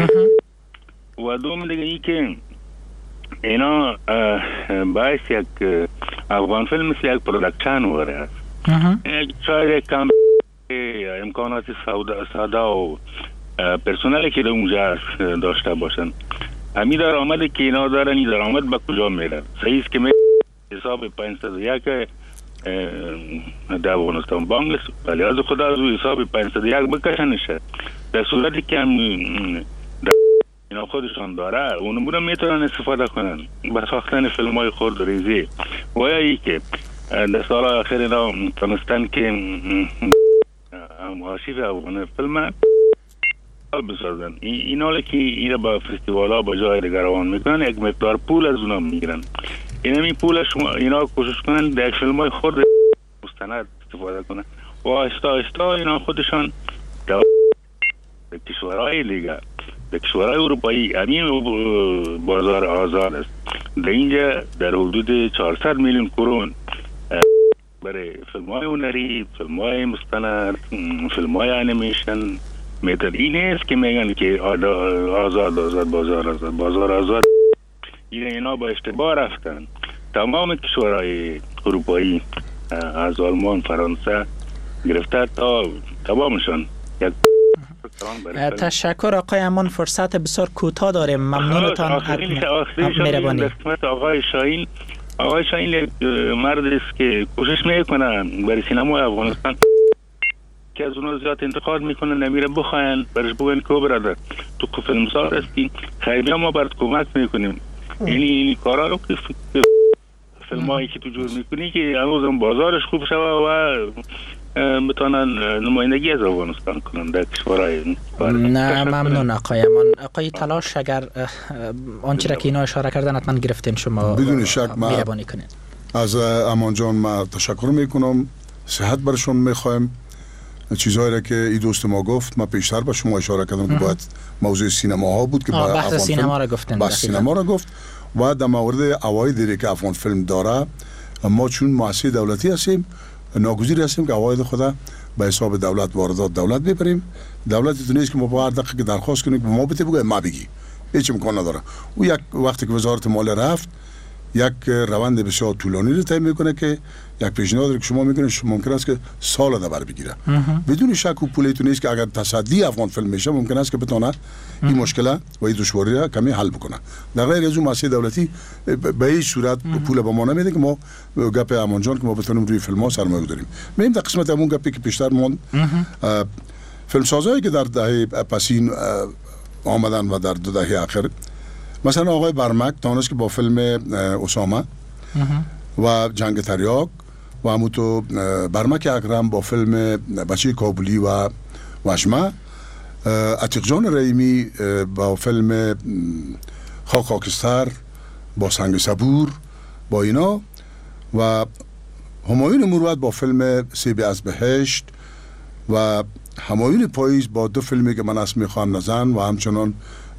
و دوم دیگه ای که اینا باعث یک افغان فیلم مثل یک پرودکشن واره است، شاید یک کم امکانات ساده و پرسنلی که اونجا داشته باشن. همین درآمدی که اینا دارن، این درآمد به کجا میره؟ صحیح است که می حساب پانصد و یک در افغانستان بانک است، ولی از خدا از حساب پانصد و یک بکشنشه. در صورتی که هم اینا خودشان داره اونو بودن میتونن استفاده کنن به ساختن فیلم های خورد و ریزی و یا ای که در سال آخر اینا تونستن که آرشیو افغان فیلم بسازن. اینا که اینا با فستیوال ها با جای دیگر روان میکنن، یک مقدار پول از اونا میگیرن. این همین پول شما اینا کوشش کنن در فیلم های خود مستند استفاده کنن و آهسته آهسته اینا خودشان در کشورهای دیگه در کشورهای اروپایی همین بازار آزاد است. در اینجا در حدود چهارصد میلیون کرون برای فیلم های هنری، فیلم های مستند، فیلم های انیمیشن میتر. این است که میگن که آزاد آزاد بازار آزاد بازار آزاد. این اینا با اشتباه رفتن. تمام کشورهای اروپایی از آلمان، فرانسه گرفته تا تمامشان یک تشکر آقای امان. فرصت بسیار کوتاه داریم. ممنونتان. مهربانی. قسمت آقای شاهین آقای شاهین مرد است که کوشش میکنه برای سینمای افغانستان که از اونها زیاد انتقاد میکنن نمیره بخواین برش بگوین که برادر تو فیلمساز هستی خیلی ما برات کمک میکنیم. یعنی این کارا رو که فیلمایی که تو جور میکنی که هنوز بازارش خوب شوه و بتونن نمایندگی از افغانستان کنن در کشورهای. نه ممنون آقای امان. آقای تلاش اگر آنچه را که اینا اشاره کردن حتما گرفتین شما بدون شک ما کنید. از امان جان ما تشکر میکنم. صحت برشون میخوایم. چیزهایی را که این دوست ما گفت ما پیشتر به شما اشاره کردم که باید موضوع سینما ها بود که بحث سینما را گفتن. بحث سینما را گفت و در مورد عواید که افغان فیلم داره ما چون مؤسسه دولتی هستیم ناگزیر هستیم که عواید خود به حساب دولت واردات دولت ببریم. دولت تو نیست که ما با هر دقیقه که درخواست کنیم که ما بده بگه ما بگی هیچ امکان نداره. او یک وقتی که وزارت مالیه رفت یک روند بسیار طولانی رو طی میکنه که یک پیشنهاد رو که شما میکنید ممکن است که سال ده بر بگیره. بدون شک و پولی تو نیست که اگر تصدی افغان فیلم میشه ممکن است که بتونه این مشکل و این دشواری را کمی حل بکنه. در غیر از اون مؤسسه دولتی به این صورت پول به ما نمیده که ما گپ امان جان که ما بتونیم روی فیلم ها سرمایه گذاریم. میگم در قسمت همون گپی که پیشتر مون فیلم سازایی که در دهه پسین آمدن و در دو دهه اخیر مثلا آقای برمک تانست که با فیلم اسامه و جنگ تریاک و همونطور برمک اکرم با فیلم بچه کابلی و وشمه، عتیق جان رحیمی با فیلم خاک خاکستر با سنگ صبور با اینا و همایون مروت با فیلم سیب از بهشت و همایون پاییز با دو فیلمی که من اسم میخوام نزن و همچنان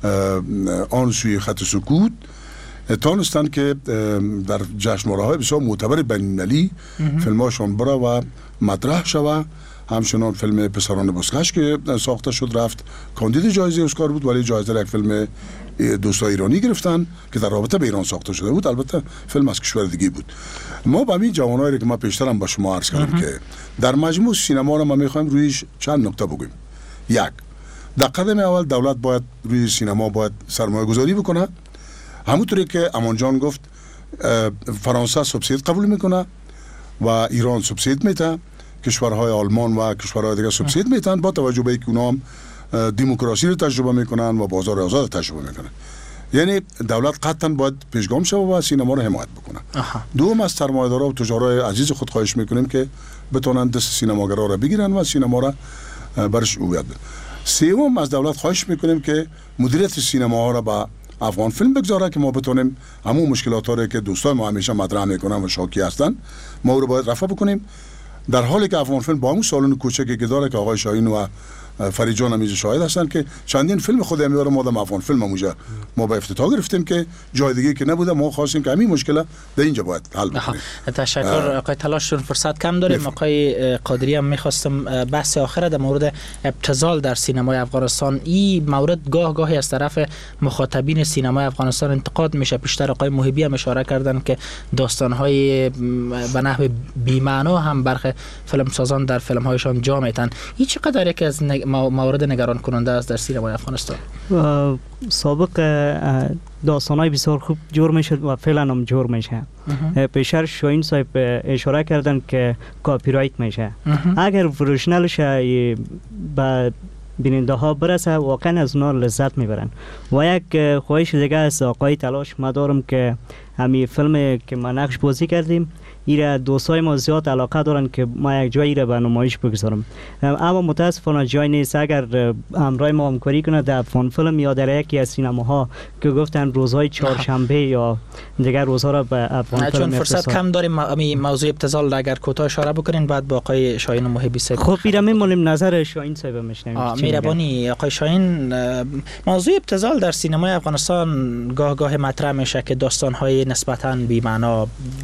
آن سوی خط سکوت تانستن که در جشنواره های بسیار معتبر بین‌المللی فیلماشون بره و مطرح شوه. همچنان فیلم پسران بسکش که ساخته شد رفت کاندید جایزه اسکار بود ولی جایزه یک فیلم دوستای ایرانی گرفتن که در رابطه به ایران ساخته شده بود. البته فیلم از کشور دیگه بود. ما با این جوانایی که ما پیشترم با شما عرض کردم که در مجموع سینما رو ما میخوایم رویش چند نکته بگیم. یک، در قدم اول دولت باید روی سینما باید سرمایه گذاری بکنه. همونطوری که امان جان گفت فرانسه سوبسید قبول میکنه و ایران سوبسید میده، کشورهای آلمان و کشورهای دیگه سوبسید میتن با توجه به اینکه اونها دموکراسی رو تجربه میکنن و بازار آزاد تجربه میکنن. یعنی دولت قطعا باید پیشگام شه و سینما رو حمایت بکنه. دوم از سرمایه‌دارا و تجارای عزیز خود خواهش میکنیم که بتونن دست سینماگرا رو بگیرن و سینما رو برش اوید. سوم از دولت خواهش میکنیم که مدیریت سینما ها رو با افغان فیلم بگذاره که ما بتونیم همون مشکلات رو که دوستای ما همیشه مطرح میکنن و شاکی هستن ما رو باید رفع بکنیم. در حالی که افغان فیلم با همون سالن کوچکی که داره که آقای شاهین و فرید جان هم شاهد هستن که چندین فیلم خود امیار ما در افغان فیلم همونجا ما به افتتاح گرفتیم که جای دیگه که نبوده ما خواستیم که همین مشکل در اینجا باید حل بکنیم. تشکر آقای تلاششون. فرصت کم داریم. آقای قادری هم میخواستم بحث آخر در مورد ابتذال در سینمای افغانستان. این مورد گاه گاهی از طرف مخاطبین سینمای افغانستان انتقاد میشه. پیشتر آقای محبی هم اشاره کردن که داستانهای به نحو بی‌معنا هم برخی فیلمسازان در فیلمهایشان جا میتن. این چقدر یکی از مورد نگران کننده است در سینمای افغانستان؟ سابق داستانای بسیار خوب جور میشد و فعلا هم جور میشه. پیشتر شاهین صاحب اشاره کردن که کاپی رایت میشه. اگر فروشنلش به بیننده ها برسه واقعا از اونا لذت میبرن. و یک خواهش دیگه از آقای تلاش ما دارم که همین فیلم که ما نقش بازی کردیم ایره دوستای ما زیاد علاقه دارن که ما یک جایی را به نمایش بگذارم، اما متاسفانه جای نیست. اگر همراه ما همکاری کنه در افغان فیلم یا در یکی از سینماها که گفتن روزهای چهارشنبه یا دیگر روزها را به افغان فیلم، چون فرصت کم داریم همین موضوع ابتذال اگر کوتاه اشاره بکنین بعد با آقای شاهین محبی صاحب. خب میرم میمونیم نظر شاهین صاحب میشنویم. مهربانی آقای شاهین، موضوع ابتذال در سینمای افغانستان گاه گاه مطرح میشه که داستان‌های نسبتاً بی‌معنا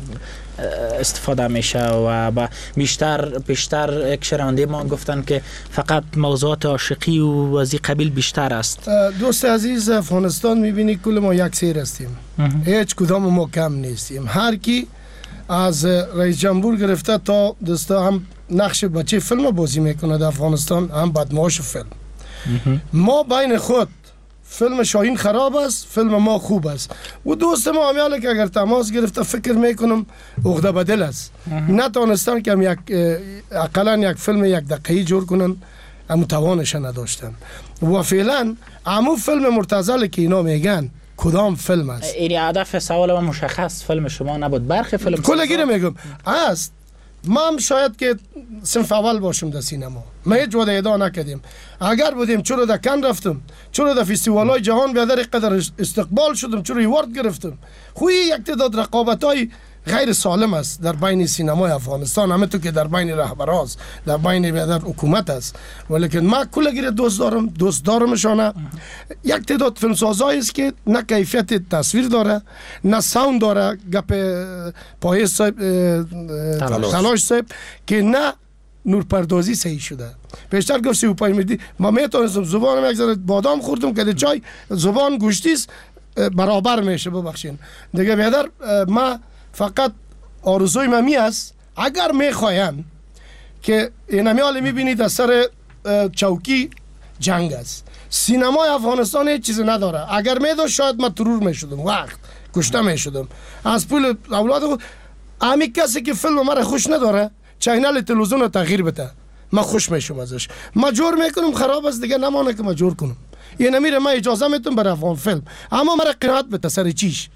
استفاده میشه و بیشتر بیشتر یک شنونده ما گفتن که فقط موضوعات عاشقی و از این قبیل بیشتر است. دوست عزیز، افغانستان میبینی کل ما یک سیر هستیم، هیچ کدام ما کم نیستیم. هر کی از رئیس جمهور گرفته تا دوستا هم نقش بچه فیلم بازی میکنه در افغانستان، هم بدمعاش فیلم. ما بین خود فیلم شاهین خراب است، فیلم ما خوب است. و دوست ما همیاله که اگر تماس گرفته فکر میکنم عقده بدل است، نتونستن که هم یک اقلا یک فیلم یک دقیقی جور کنن، امو توانش نداشتن. و فعلا امو فیلم مرتضی که اینا میگن کدام فیلم است؟ این هدف سوال ما مشخص، فیلم شما نبود، برخی فیلم کلگی میگم است. ما هم شاید که صنف اول باشم در سینما، ما هیچ وقت ادعا نکردیم. اگر بودیم چرا در کن رفتم، چرا در فستیوال‌های جهان به در قدر استقبال شدم، چرا ایوارد گرفتم. خوی یک تعداد رقابت‌های غیر سالم است در بین سینمای افغانستان، همه تو که در بین رهبران، در بین در حکومت است. ولیکن ما کلگی دوست دارم، دوست دارمشانه. یک تعداد فیلمسازایی است که نه کیفیت تصویر داره، نه ساوند داره، گپ پایه صاحب تلاش صاحب که نه نورپردازی صحیح شده. پیشتر گفت سی و پنج میدی ما میتونستم زبانم یک ذره بادام خوردم که چای زبان گوشتیست برابر میشه. ببخشین دیگه بیادر، ما فقط آرزوی ممی است اگر میخواین که این همیال میبینید از سر چوکی جنگ است. سینمای افغانستان هیچ چیز نداره. اگر میداشت شاید ما ترور میشدم، وقت کشته میشدم از پول اولاد خود. امی کسی که فیلم مرا خوش نداره چینل تلویزیون رو تغییر بده، ما خوش میشم ازش. ما جور میکنم خراب است دیگه، نمانه که ما جور کنم. این نمیره ما اجازه میتونم برای افغان فیلم، اما مرا قناعت بده سر چیش.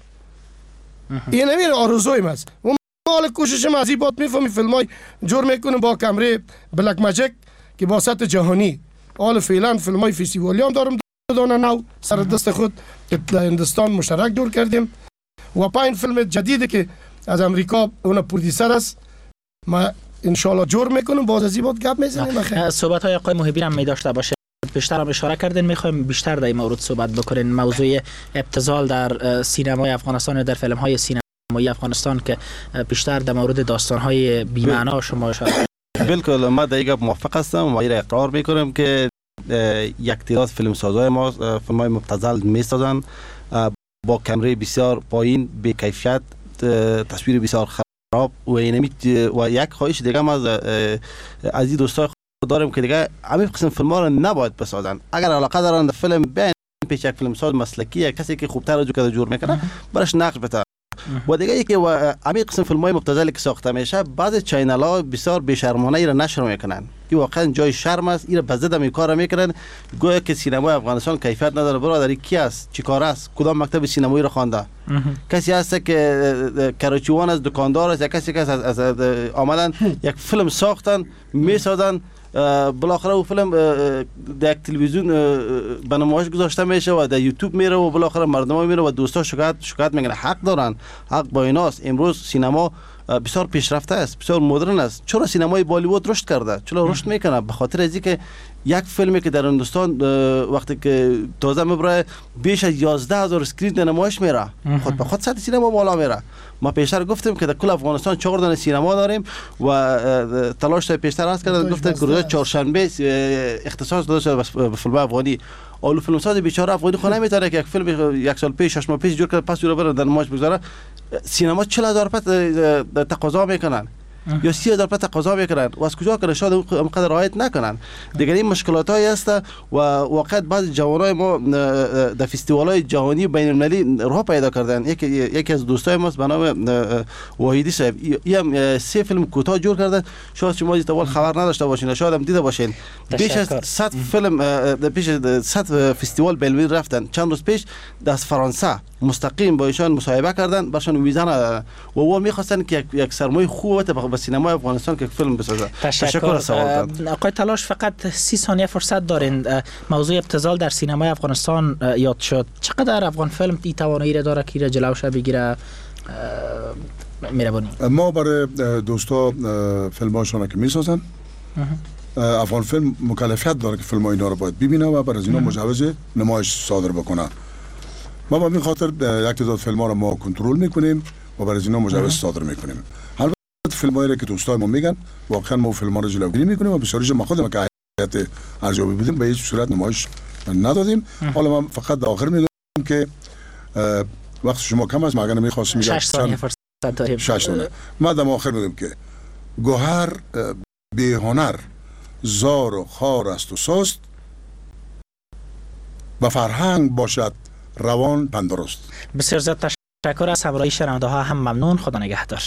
این نمیره آرزویم است. و مال کوششم از این بات میفهمی فیلم های جور میکنم با کمره بلک ماجیک که با سطح جهانی. حال فعلا فیلم های فستیوالی هم دارم دانه نو سر دست خود که در هندوستان مشترک دور کردیم. و پایین فیلم جدیدی که از امریکا اون پرودیسر است، ما انشالله جور میکنم باز از این بات گپ میزنیم. صحبت های آقای محبی هم می داشته باشه، بیشتر هم اشاره کردین، میخوایم بیشتر در این مورد صحبت بکنین. موضوع ابتذال در سینمای افغانستان و در فیلم های سینمایی افغانستان که بیشتر در مورد داستان های بی‌معنا شما اشاره کردین. بالکل ما در این موافق هستم و این اقرار میکنم که یک تعداد فیلم سازهای ما فیلم های مبتذل میسازن با کمره بسیار پایین، بی کیفیت، تصویر بسیار خراب. و اینمی و یک خواهش دیگه ما از از این دوستای داریم که دیگه همین قسم فیلم ها رو نباید بسازن. اگر علاقه دارن در فیلم بیان پیش یک فیلم ساز مسلکی، یک کسی که خوبتر از جو جور میکنه برش نقش بده. و دیگه یکی و همین قسم فیلم های مبتذلی که ساخته میشه بعضی چینل ها بسیار بی‌شرمانه اینا نشر میکنن. این واقعا جای شرم است. اینا بزده می کار میکنن گویا که سینمای افغانستان کیفیت نداره. برادر کی است؟ چیکار است؟ کدام مکتب سینمایی رو خوانده؟ کسی هست که کراچیوان از دکاندار است یا کسی که از آمدن یک فیلم ساختن میسازن، بالاخره او فیلم در یک تلویزیون به نمایش گذاشته میشه و در یوتیوب میره و بالاخره مردم میره و دوستا شکایت شکایت میگن. حق دارن، حق با ایناست. امروز سینما بسیار پیشرفته است، بسیار مدرن است. چرا سینمای بالیوود رشد کرده؟ چرا رشد میکنه؟ به خاطر از اینکه یک فیلمی که در هندوستان وقتی که تازه میبره بیش از یازده هزار اسکرین نمایش میره، خود به خود سطح سینما بالا میره. ما پیشتر گفتیم که در کل افغانستان چهار دانه سینما داریم و تلاش پیشتر است که گفته که روز چهارشنبه اختصاص داده شده به فیلم افغانی. اولو فیلمساز بیچاره افغانی خود نمیتونه که یک فیلم یک سال پیش شش ماه پیش جور کرده پس رو بره در نمایش بگذاره. سینما چهل هزار پت تقاضا میکنن یا سی هزار پت تقاضا میکنن و از کجا کنه شاید اونقدر رعایت نکنن. دیگر این مشکلات هایی است و واقعا بعضی جوانای ما در فستیوال‌های جهانی بین المللی راه پیدا کردن. یکی یکی از دوستای ما به نام واحدی صاحب هم سه فیلم کوتاه جور کردن. شاید شما از اول خبر نداشته باشین، شاید هم دیده باشین. بیش از صد فیلم پیش صد فستیوال بین المللی رفتن. چند روز پیش در فرانسه مستقیم با ایشان مصاحبه کردن، برشان ویزا ندادن و او میخواستن که یک, یک سرمایه خوب به سینمای افغانستان که فیلم بسازه. تشکر سوال آقای تلاش. فقط سی ثانیه فرصت دارین. موضوع ابتذال در سینمای افغانستان یاد شد. چقدر افغان فیلم این توانایی را داره که جلوش بگیره؟ میربونی ما برای دوستا فیلماشون که میسازن، افغان فیلم مکلفیت داره که فیلم ها اینا رو باید ببینه و برای اینا مجوز نمایش صادر بکنه. ما به این خاطر یک تعداد فیلم ها رو ما کنترل میکنیم و برای اینا مجوز صادر میکنیم. البته فیلم هایی که دوستای ما میگن واقعا ما فیلم ها رو جلوگیری میکنیم و بسیاریش ما خودم که هیئت ارزیابی بودیم به هیچ صورت نمایش ندادیم. حالا من فقط در آخر میگم که وقت شما کم است، مگر نمیخواستم شش ثانیه فرصت داریم. شش ثانیه. ما در آخر میگم که گوهر بی هنر زار و خار است و سست، و فرهنگ باشد روان پندرست. بسیار زیاد تشکر از همراهی شنونده ها، هم ممنون. خدا نگهدار.